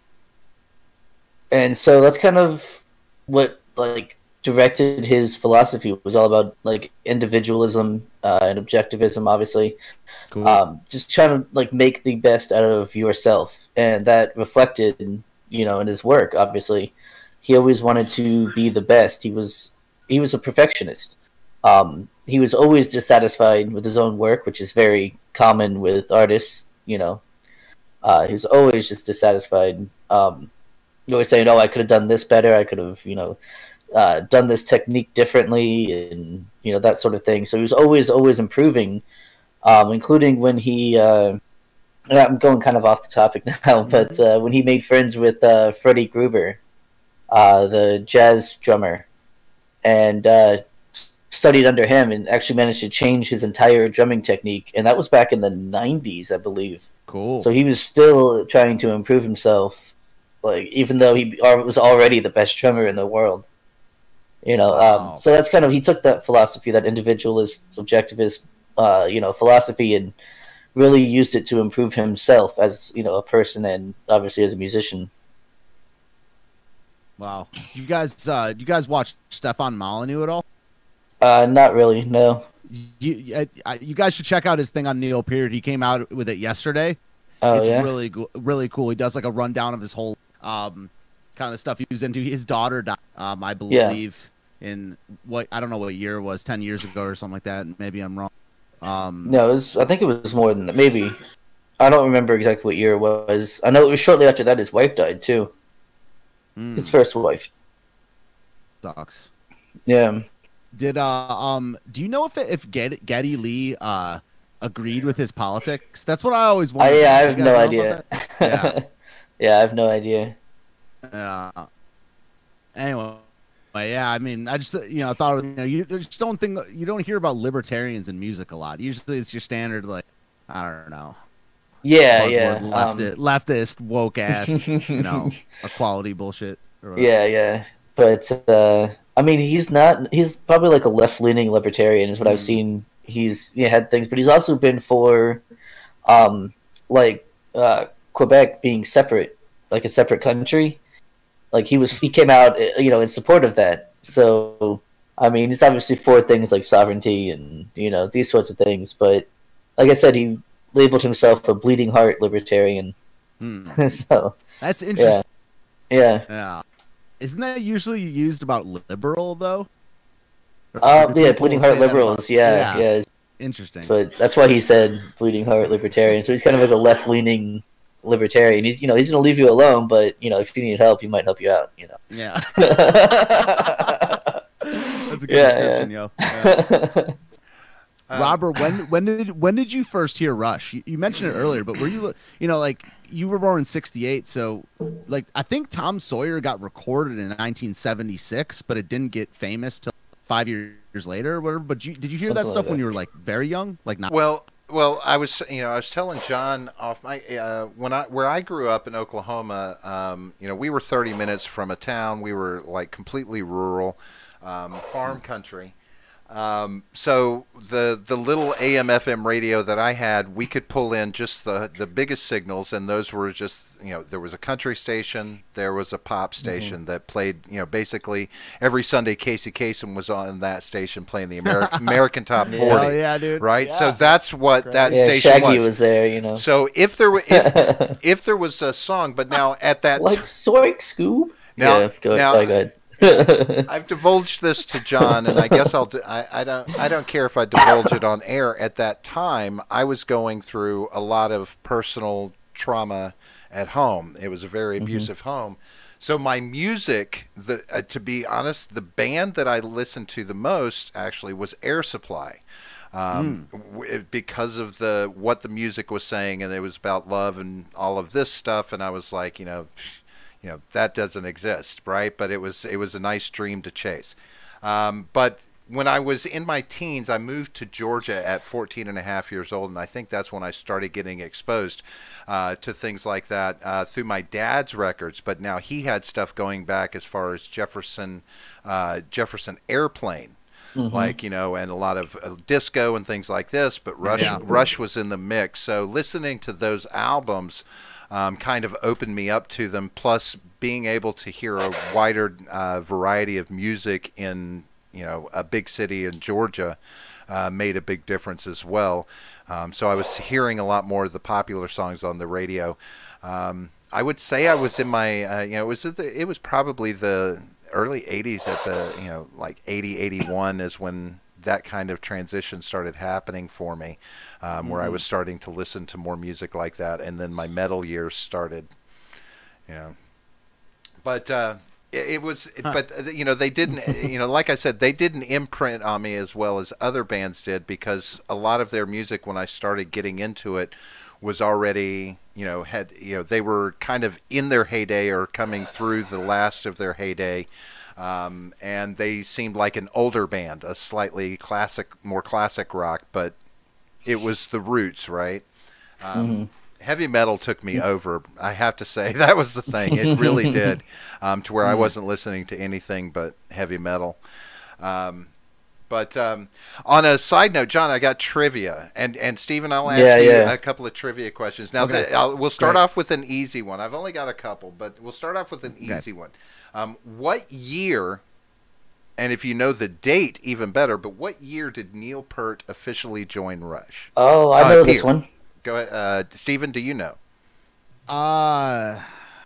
and so that's kind of what like directed his philosophy, was all about like individualism uh, and objectivism, obviously. Cool. Um, just trying to like make the best out of yourself, and that reflected, in, you know, in his work. Obviously, he always wanted to be the best. He was he was a perfectionist. Um, he was always dissatisfied with his own work, which is very common with artists. You know, uh, he was always just dissatisfied. Um, always saying, "Oh, I could have done this better. I could have, you know, uh, done this technique differently," and you know that sort of thing. So he was always always improving. Um, including when he, uh, and I'm going kind of off the topic now, but uh, when he made friends with uh, Freddie Gruber, uh, the jazz drummer, and uh, studied under him, and actually managed to change his entire drumming technique, and that was back in the nineties, I believe. Cool. So he was still trying to improve himself, like even though he was already the best drummer in the world. You know, Wow. um, so that's kind of, he took that philosophy, that individualist, objectivist, uh, you know, philosophy, and really used it to improve himself as, you know, a person and obviously as a musician. Wow. You guys, uh, you guys watch Stefan Molyneux at all? Uh, not really, no. You, uh, uh, you guys should check out his thing on Neil Peart. He came out with it yesterday. Oh, it's yeah? really, go- really cool. He does like a rundown of his whole um, kind of stuff he was into. His daughter died, um, I believe, in what I don't know what year it was, ten years ago or something like that. Maybe I'm wrong. Um, No, it was, I think it was more than that. Maybe. I don't remember exactly what year it was. I know it was shortly after that his wife died, too. mm, His first wife. sucks. Yeah. Did uh um do you know if if Ged- Geddy Lee uh agreed with his politics? That's what I always I, wondered. yeah, I You have guys no know idea. about that? Yeah. Yeah, I have no idea. Uh, anyway, but yeah, I mean, I just you know thought you know you just don't think you don't hear about libertarians in music a lot. Usually, it's your standard like I don't know, Yeah, buzzword yeah. leftist, leftist woke ass, you know, equality bullshit. or whatever. Yeah, yeah. But uh, I mean, he's not. He's probably like a left-leaning libertarian, is what I've Mm. seen. He's yeah, had things, but he's also been for, um, like uh, Quebec being separate, like a separate country. Like he was, he came out, uh, you know, in support of that. So I mean, he's obviously for things like sovereignty and you know these sorts of things. But like I said, he labeled himself a bleeding heart libertarian. Hmm. So That's interesting. yeah. Yeah. Isn't that usually used about liberal though? Or Uh, do yeah, people bleeding say heart that about- liberals. Yeah, Yeah. yeah. Interesting. But that's why he said bleeding heart libertarian. So he's kind of like a left leaning libertarian. He's you know he's gonna leave you alone, but you know if you need help, he might help you out. You know. Yeah. yeah, That's a good description, yo. Yeah. Um, Robert, when when did when did you first hear Rush? You, you mentioned it earlier, but were you you know like you were born in sixty-eight, so like I think Tom Sawyer got recorded in nineteen seventy-six, but it didn't get famous till five years later or whatever. But you, did you hear Something that like stuff when that. you were like very young, like not? Well, well, I was, you know, I was telling John off my uh, when I where I grew up in Oklahoma. Um, you know, we were thirty minutes from a town. We were like completely rural, um, farm country. Um, so the the little A M F M radio that I had, we could pull in just the the biggest signals, and those were just you know there was a country station, there was a pop station mm-hmm. that played you know basically every Sunday. Casey Kasem was on that station playing the American American Top forty. Oh yeah, dude. Right, Yeah. so that's what Great. that yeah, station Shaggy was. was there. You know. So if there were if, if there was a song, but now at that like Sorik Scoob. Now- yeah, go, now- sorry, go ahead. I've divulged this to John, and I guess I'll. Do, I, I don't. I don't care if I divulge it on air. At that time, I was going through a lot of personal trauma at home. It was a very abusive mm-hmm. home. So my music, the uh, to be honest, the band that I listened to the most actually was Air Supply. Um, mm. w- because of the what the music was saying, and it was about love and all of this stuff, and I was like, you know. You know that doesn't exist, right? But it was it was a nice dream to chase. Um, but when I was in my teens, I moved to Georgia at fourteen and a half years old, and I think that's when I started getting exposed uh, to things like that uh, through my dad's records. But now he had stuff going back as far as Jefferson uh, Jefferson Airplane. Mm-hmm. Like, you know, and a lot of uh, disco and things like this. But Rush yeah. Rush was in the mix. So listening to those albums Um, kind of opened me up to them, plus being able to hear a wider uh, variety of music in, you know, a big city in Georgia uh, made a big difference as well. Um, so I was hearing a lot more of the popular songs on the radio. Um, I would say I was in my, uh, you know, it was it was probably the early eighties at the, you know, like eighty, eighty-one is when that kind of transition started happening for me, um, mm-hmm. where I was starting to listen to more music like that, and then my metal years started, you know. But uh, it, it was, it, huh. but you know, they didn't, you know, like I said, they didn't imprint on me as well as other bands did, because a lot of their music, when I started getting into it, was already, you know, had, you know, they were kind of in their heyday or coming through the last of their heyday. Um, and they seemed like an older band, a slightly classic, more classic rock, but it was the roots, right? Um, mm-hmm. Heavy metal took me over. I have to say, that was the thing. It really did, um, to where mm-hmm. I wasn't listening to anything but heavy metal. Um, but um, on a side note, John, I got trivia, and and Stephen, I'll ask yeah, you yeah. a couple of trivia questions. Now, okay. the, I'll, we'll start Great. off with an easy one. I've only got a couple, but we'll start off with an okay. easy one. Um, what year, and if you know the date, even better, but what year did Neil Peart officially join Rush? Oh, I uh, know Peart. this one. Go ahead. Uh, Stephen, do you know? Uh,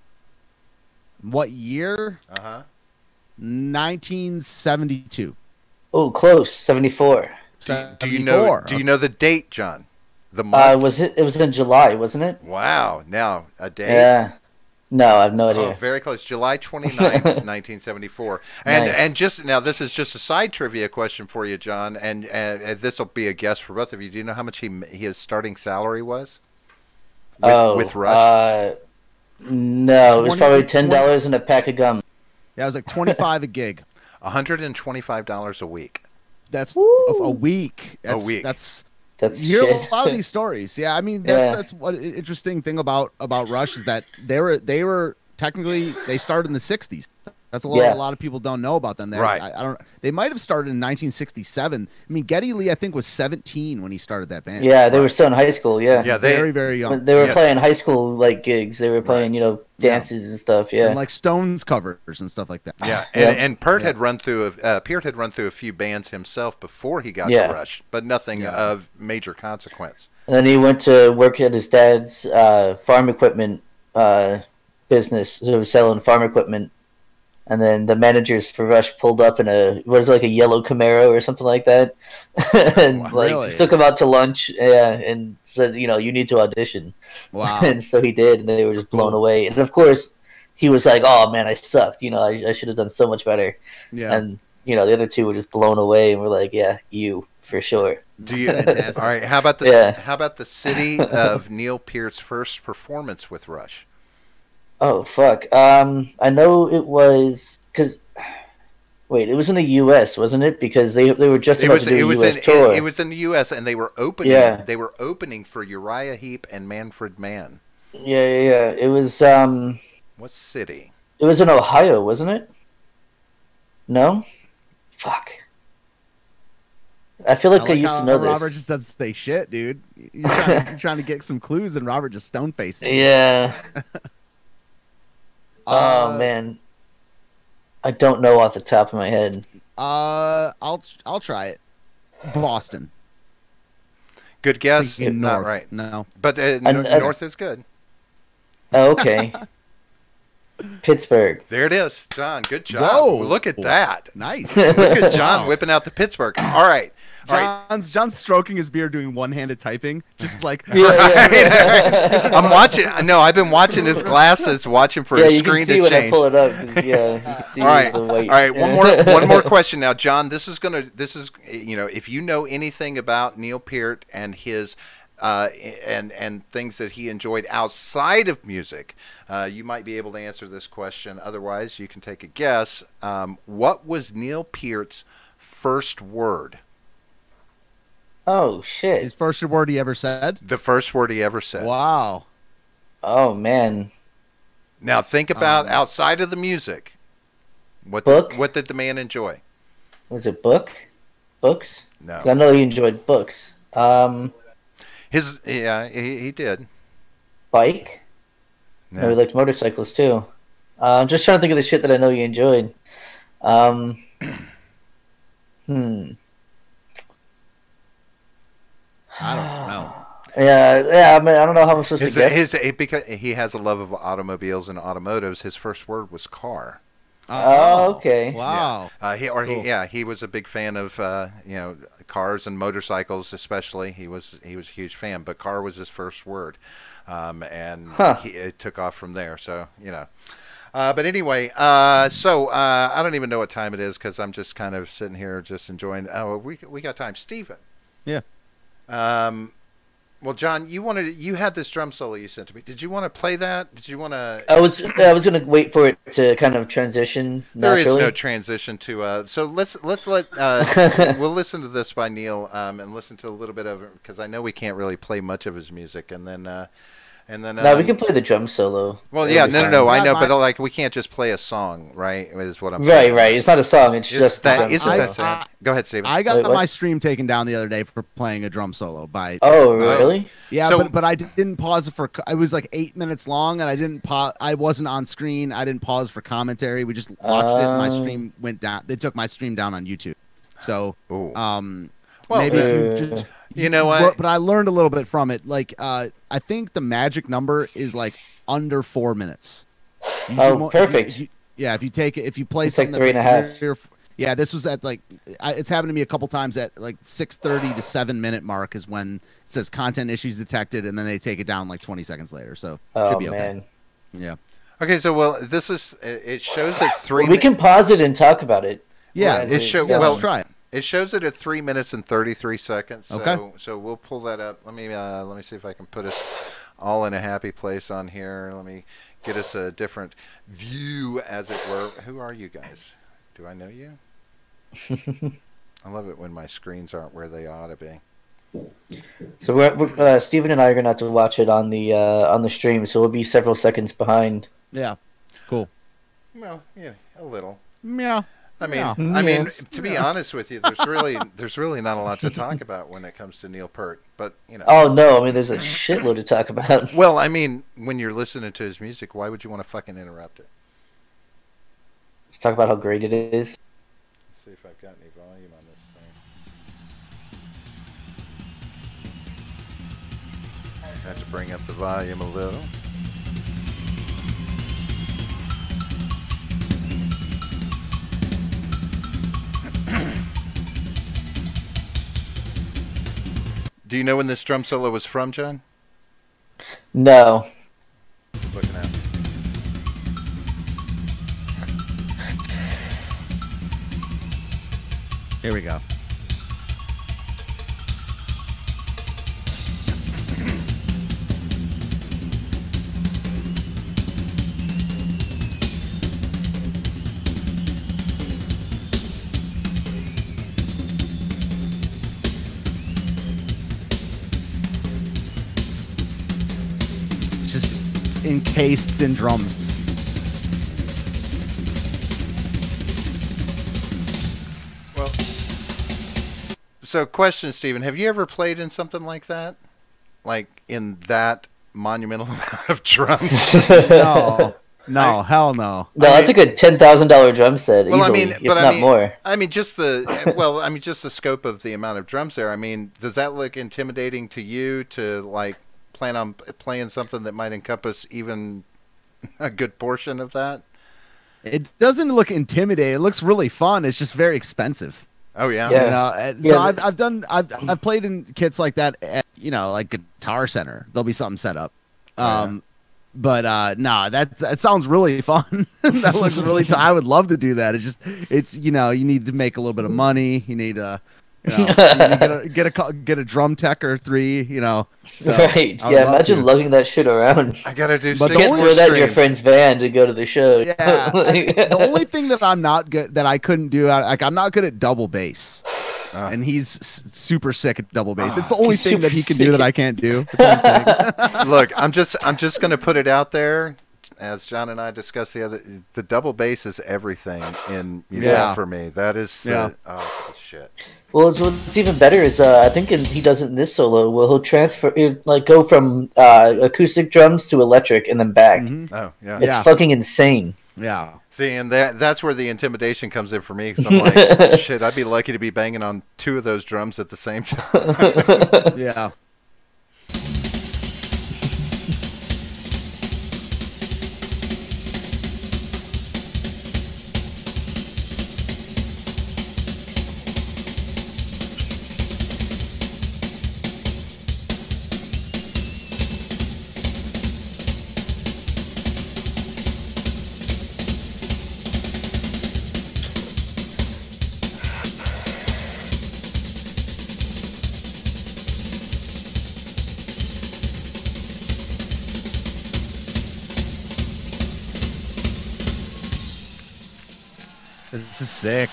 what year? Uh-huh. nineteen seventy-two. Oh, close. seventy-four. Do, do you know? Do you know the date, John? The month? Uh, was it? It was in July, wasn't it? Wow. Now a date. Yeah. No, I have no idea. Oh, very close. July twenty-ninth, nineteen seventy-four. And Nice. and just now, this is just a side trivia question for you, John, and, and, and this will be a guess for both of you. Do you know how much he his starting salary was? With, oh, with Rush. Uh, no, it was twenty probably ten dollars and a pack of gum. Yeah, it was like twenty-five a gig. one hundred twenty-five dollars a week. That's Woo. a, a week. That's, A week. That's That's you hear shit. a lot of these stories. Yeah, I mean that's Yeah. that's what interesting thing about about Rush is that they were they were technically they started in the sixties. That's a lot. Yeah. A lot of people don't know about them. They, Right. I, I don't. They might have started in nineteen sixty-seven. I mean, Geddy Lee, I think, was seventeen when he started that band. Yeah, they were still in high school. Yeah, Yeah, they very, very young. When they were Yeah. playing high school like gigs. They were playing, you know, Yeah. dances and stuff. Yeah, And like Stones covers and stuff like that. Yeah, Yeah. and, and Peart Yeah. had run through a uh, Peart had run through a few bands himself before he got Yeah. to Rush, but nothing Yeah. of major consequence. and then he went to work at his dad's uh, farm equipment uh, business. So he was selling farm equipment. And then the managers for Rush pulled up in a what is it, like a yellow Camaro or something like that, and like Really? took him out to lunch. Yeah, and said, you know, you need to audition. Wow. And so he did, and they were just blown Cool. away. And of course, he was like, "Oh man, I sucked. You know, I, I should have done so much better." Yeah. And you know, the other two were just blown away, and we're like, "Yeah, you for sure." Do you? Fantastic. All right. How about the Yeah. How about the city of Neil Peart's first performance with Rush? Oh fuck. Um, I know it was because. Wait, it was in the U S, wasn't it? Because they they were just It about was to do it a was U S in tour. it, it was in the U S and they were opening Yeah. they were opening for Uriah Heep and Manfred Mann. Yeah, yeah, yeah. It was um, What city? it was in Ohio, wasn't it? No. Fuck. I feel like I, like used how to know Robert this. just doesn't say shit, dude. You're trying, you're trying to get some clues, and Robert just stone faces. Yeah. Uh, Oh man, I don't know off the top of my head. Uh, I'll I'll try it. Boston. Good guess. Thinking Not north. right. No. But uh, And- nor- and- North is good. Oh, okay. Pittsburgh. There it is, John. Good job. Whoa. Look at that. Nice. Look at John Wow. whipping out the Pittsburgh. All right. All right. John's John's stroking his beard, doing one-handed typing, just like Yeah, yeah. I'm watching. No, I've been watching his glasses, watching for yeah, a you screen can see to when I change. pull it up. 'cause, Yeah, you can see All right, the all white. right. One yeah. more, one more question now, John. This is gonna, this is, you know, if you know anything about Neil Peart and his, uh, and and things that he enjoyed outside of music, uh, you might be able to answer this question. Otherwise, you can take a guess. Um, what was Neil Peart's first word? Oh shit! his first word he ever said. The first word he ever said. Wow. Oh man. Now think about Um, outside of the music. What Book? Did, what did the man enjoy? Was it book? Books? No. I know he enjoyed books. Um, His yeah, he, he did. bike. No. he No. liked motorcycles too. Uh, I'm just trying to think of the shit that I know you enjoyed. Um, hmm. I don't know. Yeah, yeah. I mean, I don't know how I'm supposed His, to guess. his, it- because he has a love of automobiles and automotives. His first word was car. Oh, okay. Wow. Uh, he or Cool. he yeah he was a big fan of uh, you know cars and motorcycles especially. He was he was a huge fan, but car was his first word, um, and Huh. he, it took off from there. So you know. Uh, but anyway, uh, so uh, I don't even know what time it is because I'm just kind of sitting here just enjoying. Oh, we we got time, Steven. Yeah. Um, well, John, you wanted you had this drum solo you sent to me. Did you want to play that? Did you want to? I was I was gonna wait for it to kind of transition There is naturally. no transition to. Uh, so let's let's let uh, we'll listen to this by Neil um, and listen to a little bit of it because I know we can't really play much of his music and then uh, and then. No, we um, can play the drum solo. Well, It'll yeah, be no, no, fine. no. I Yeah, know, my- but like we can't just play a song, right? Is what I'm Right, saying. right. It's not a song. It's Is just the that drum isn't solo. that sad? Go ahead, Steven. I got Wait, what? my stream taken down the other day for playing a drum solo by. Oh, really? Yeah, So- but but I didn't pause it for. It was like eight minutes long, and I didn't pause. I wasn't on screen. I didn't pause for commentary. We just watched it, and my Oh. stream went down. They took my stream down on YouTube. So, Ooh. um, Well, maybe if uh, you just. You know what? But, but I learned a little bit from it. Like, uh, I think the magic number is like under four minutes. Usually Oh, mo- if you- perfect. if you- yeah, if you take it, if you play It's like something three that's and a like half. three or f- yeah, this was at like I, it's happened to me a couple times at like six thirty to seven minute mark is when it says content issues detected, and then they take it down like twenty seconds later. So Oh should be okay. man. Yeah, Okay, so well, this is it it shows at three. Well, we mi- can pause it and talk about it. yeah. Whereas it it- show- yeah, well, let's try it. It shows it at three minutes and thirty-three seconds. So, Okay. So we'll pull that up. Let me uh, let me see if I can put us all in a happy place on here. Let me get us a different view, as it were. Who are you guys? Do I know you? I love it when my screens aren't where they ought to be. So we're, we're uh, Steven and I are gonna have to watch it on the uh, on the stream, so we'll be several seconds behind. Yeah. Cool. Well, yeah, a little. Yeah. I mean, Yeah. I mean, Yeah. to be honest with you, there's really, there's really not a lot to talk about when it comes to Neil Peart. But you know, Oh no, I mean there's a shitload to talk about. well, I mean, when you're listening to his music, why would you want to fucking interrupt it? Let's talk about how great it is. Let's see if I've got any volume on this thing. I have to bring up the volume a little. Do you know when this drum solo was from, John? No. Looking at. Here we go. Just encased in drums. Well, so question, Stephen, have you ever played in something like that? Like in that monumental amount of drums? No. No, I- hell no. No, I that's mean- a good ten thousand dollar drum set. Well, I easily, mean, if but I not mean, more. I mean, just the well, I mean, just the scope of the amount of drums there. I mean, does that look intimidating to you to like plan on p- playing something that might encompass even a good portion of that? It doesn't look intimidating. It looks really fun. It's just very expensive. Oh yeah, Yeah. You know, and Yeah, so but- I've I've done I've I've played in kits like that at, you know, like Guitar Center. There'll be something set up. Um but uh nah, that that sounds really fun. That looks really t- I would love to do that. It's just it's you know, you need to make a little bit of money. You need to you know, you get a get a co- get a drum tech or three, you know. So Right. I would Yeah, love imagine to. lugging that shit around. I gotta do. But You the six can't only- more throw that in your streams. friend's van to go to the show. Yeah, I- Like- the only thing that I'm not good that I couldn't do, I- like I'm not good at double bass, Ah. and he's s- super sick at double bass. Ah. It's the only He's thing that he super can do that sick. I can't do. That's what I'm saying. Look, I'm just I'm just gonna put it out there. As John and I discussed the other, the double bass is everything in music Yeah. for me. That is the, Yeah. oh shit. Well, it's, what's even better is uh, I think in, he does it in this solo. Well, he'll transfer, he'll, like, go from uh, acoustic drums to electric and then back. Mhm. Oh yeah. It's Yeah. fucking insane. Yeah, See, and that that's where the intimidation comes in for me. Because I'm like, shit, I'd be lucky to be banging on two of those drums at the same time. yeah. This is sick.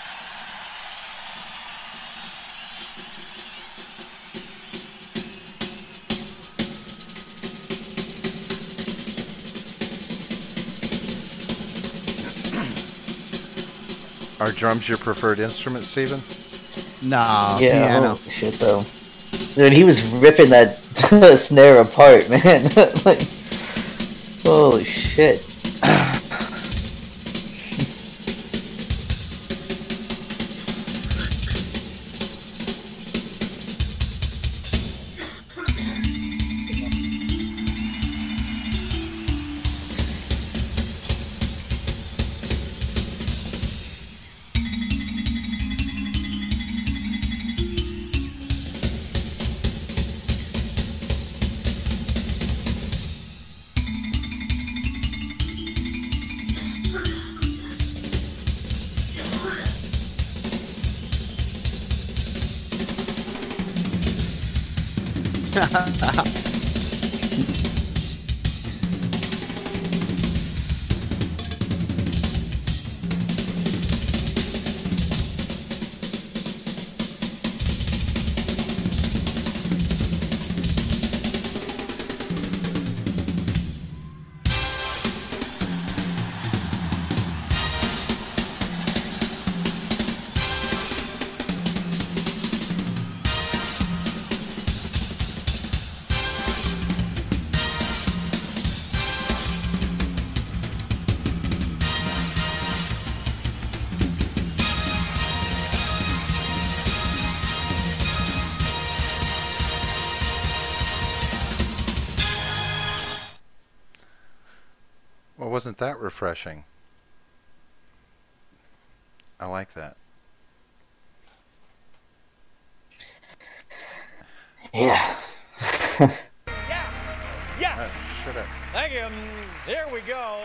Are drums your preferred instrument, Steven? Nah, yeah, piano. holy shit, though. Dude, he was ripping that snare apart, man. Like, holy shit. wasn't that refreshing. I like that. Yeah. Yeah. Yeah. Uh, shut up. Thank you. Here we go.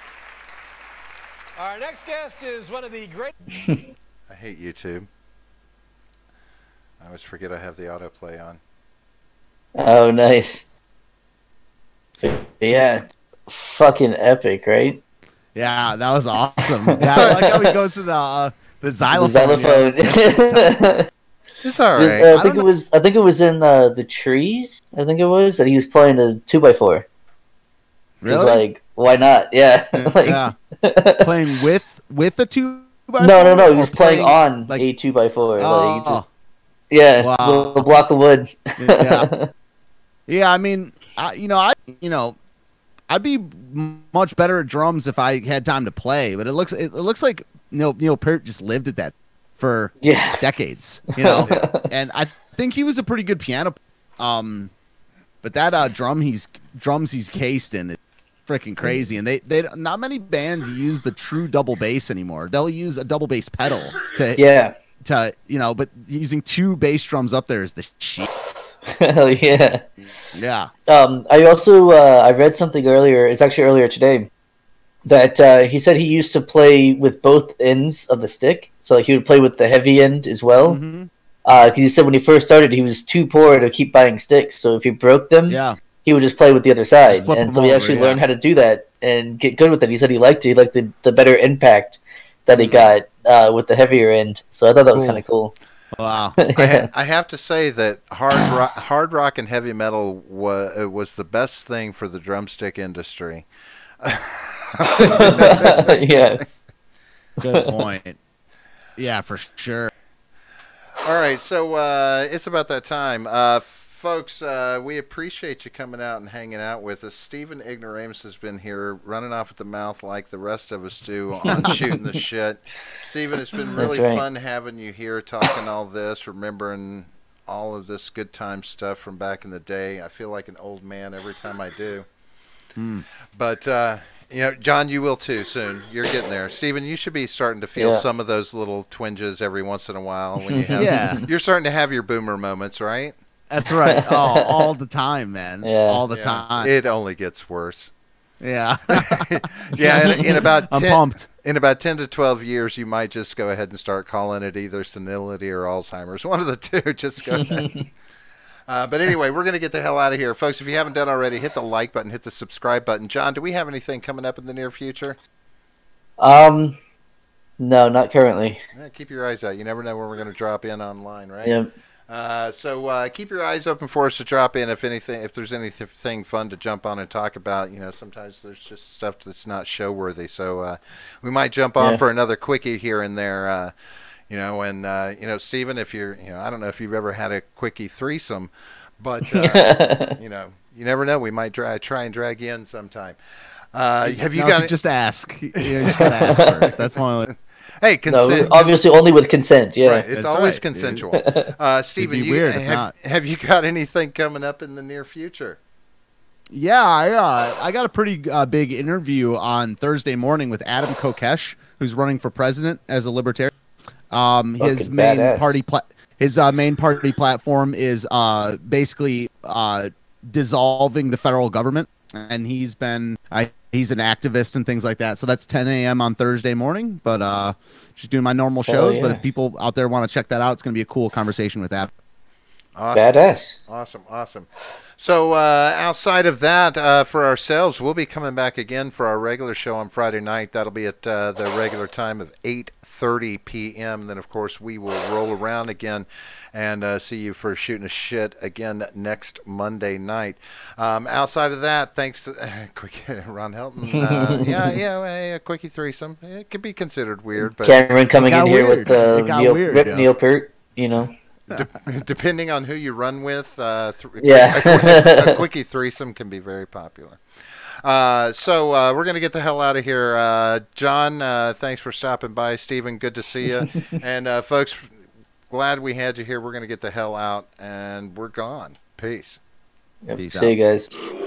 Our next guest is one of the great. I hate YouTube. I always forget I have the autoplay on. Oh, nice. So, yeah, fucking epic, right? Yeah, that was awesome. Yeah, I like how he goes to the uh, the xylophone. The xylophone. It's all Uh, right. I I think don't it was. I think it was in uh, the trees. I think it was, and he was playing a two by four. He's Really? like, why not? Yeah. like, Yeah. Playing with with a two by no, no, four, no. He or was playing on like a two by four. oh, Like, just, yeah, Wow. a block of wood. Yeah. Yeah, I mean, I, you know, I, you know, I'd be m- much better at drums if I had time to play. But it looks, it, it looks like Neil Neil Peart just lived at that for yeah. decades, you know. And I think he was a pretty good piano. Um, but that uh, drum he's drums he's cased in is freaking crazy. And they they not many bands use the true double bass anymore. They'll use a double bass pedal to Yeah. to you know, but using two bass drums up there is the shit. Hell yeah. Yeah. Um, I also uh, I read something earlier. It's actually earlier today that uh, he said he used to play with both ends of the stick. So like, he would play with the heavy end as well. Because Mhm. uh, he said when he first started, he was too poor to keep buying sticks. So if he broke them, Yeah. he would just play with the other side. flip And them so he over, actually yeah. learned how to do that and get good with it. He said he liked it. He liked the, the better impact that he Mhm. got uh, with the heavier end. So I thought that was Cool. kind of cool. Wow. I, ha- I have to say that hard rock, hard rock and heavy metal was was the best thing for the drumstick industry. yeah. Good point. Yeah, for sure. All right, so uh, it's about that time. Uh, folks, uh, we appreciate you coming out and hanging out with us. Stephen Ignoramus has been here running off at the mouth like the rest of us do on Shooting the Shit. Stephen, it's been really That's right. fun having you here talking all this, remembering all of this good time stuff from back in the day. I feel like an old man every time I do. Mm. But, uh, you know, John, you will too soon. You're getting there. Stephen, you should be starting to feel Yeah. some of those little twinges every once in a while when you have. Yeah. You're starting to have your boomer moments, right? That's right. Oh, all the time, man. Yeah. All the Yeah. time. It only gets worse. Yeah. Yeah, in, in about I'm ten, pumped. in about ten to twelve years, you might just go ahead and start calling it either senility or Alzheimer's. One of the two. Just go ahead. Uh, but anyway, we're going to get the hell out of here. Folks, if you haven't done already, hit the like button, hit the subscribe button. John, do we have anything coming up in the near future? Um, no, not currently. Yeah, keep your eyes out. You never know when we're going to drop in online, right? Yeah. Uh, so uh, keep your eyes open for us to drop in if anything, if there's anything fun to jump on and talk about. You know, sometimes there's just stuff that's not show worthy. So uh, we might jump on Yeah. for another quickie here and there. Uh, you know, and uh, you know, Stephen, if you're, you know, I don't know if you've ever had a quickie threesome, but uh, you know, you never know. We might try try and drag you in sometime. Uh, have you No, got you it? just ask. You just gotta ask first. That's one. Hey, No, consent. obviously only with consent. Yeah. Right, it's That's always right, consensual. Uh, Stephen, be you, weird if have, not. have you got anything coming up in the near future? Yeah, I uh, I got a pretty uh, big interview on Thursday morning with Adam Kokesh, who's running for president as a libertarian. Um, his Fucking main badass. party pla- his uh, main party platform is uh, basically uh, dissolving the federal government, and he's been I he's an activist and things like that. So that's ten a.m. on Thursday morning. But uh, just doing my normal Hell shows. But yeah. if people out there want to check that out, it's going to be a cool conversation with Adam. Awesome. Badass. Awesome, awesome. So uh, outside of that, uh, for ourselves, we'll be coming back again for our regular show on Friday night. That'll be at uh, the regular time of eight thirty p.m. And then, of course, we will roll around again and uh, see you for Shooting a Shit again next Monday night. Um, outside of that, thanks to uh, quick, Ron Helton. Uh, yeah, yeah, a, a quickie threesome. It could be considered weird, but Cameron coming got in here weird. with uh, It got Neil, weird, Rip yeah. Neil Peart, you know. de- depending on who you run with, uh, th- Yeah. a, a quickie threesome can be very popular. Uh, so uh, we're going to get the hell out of here. Uh, John, uh, thanks for stopping by. Stephen, good to see you. And uh, folks, glad we had you here. We're going to get the hell out, and we're gone. Peace. Yep. Peace See out. you guys.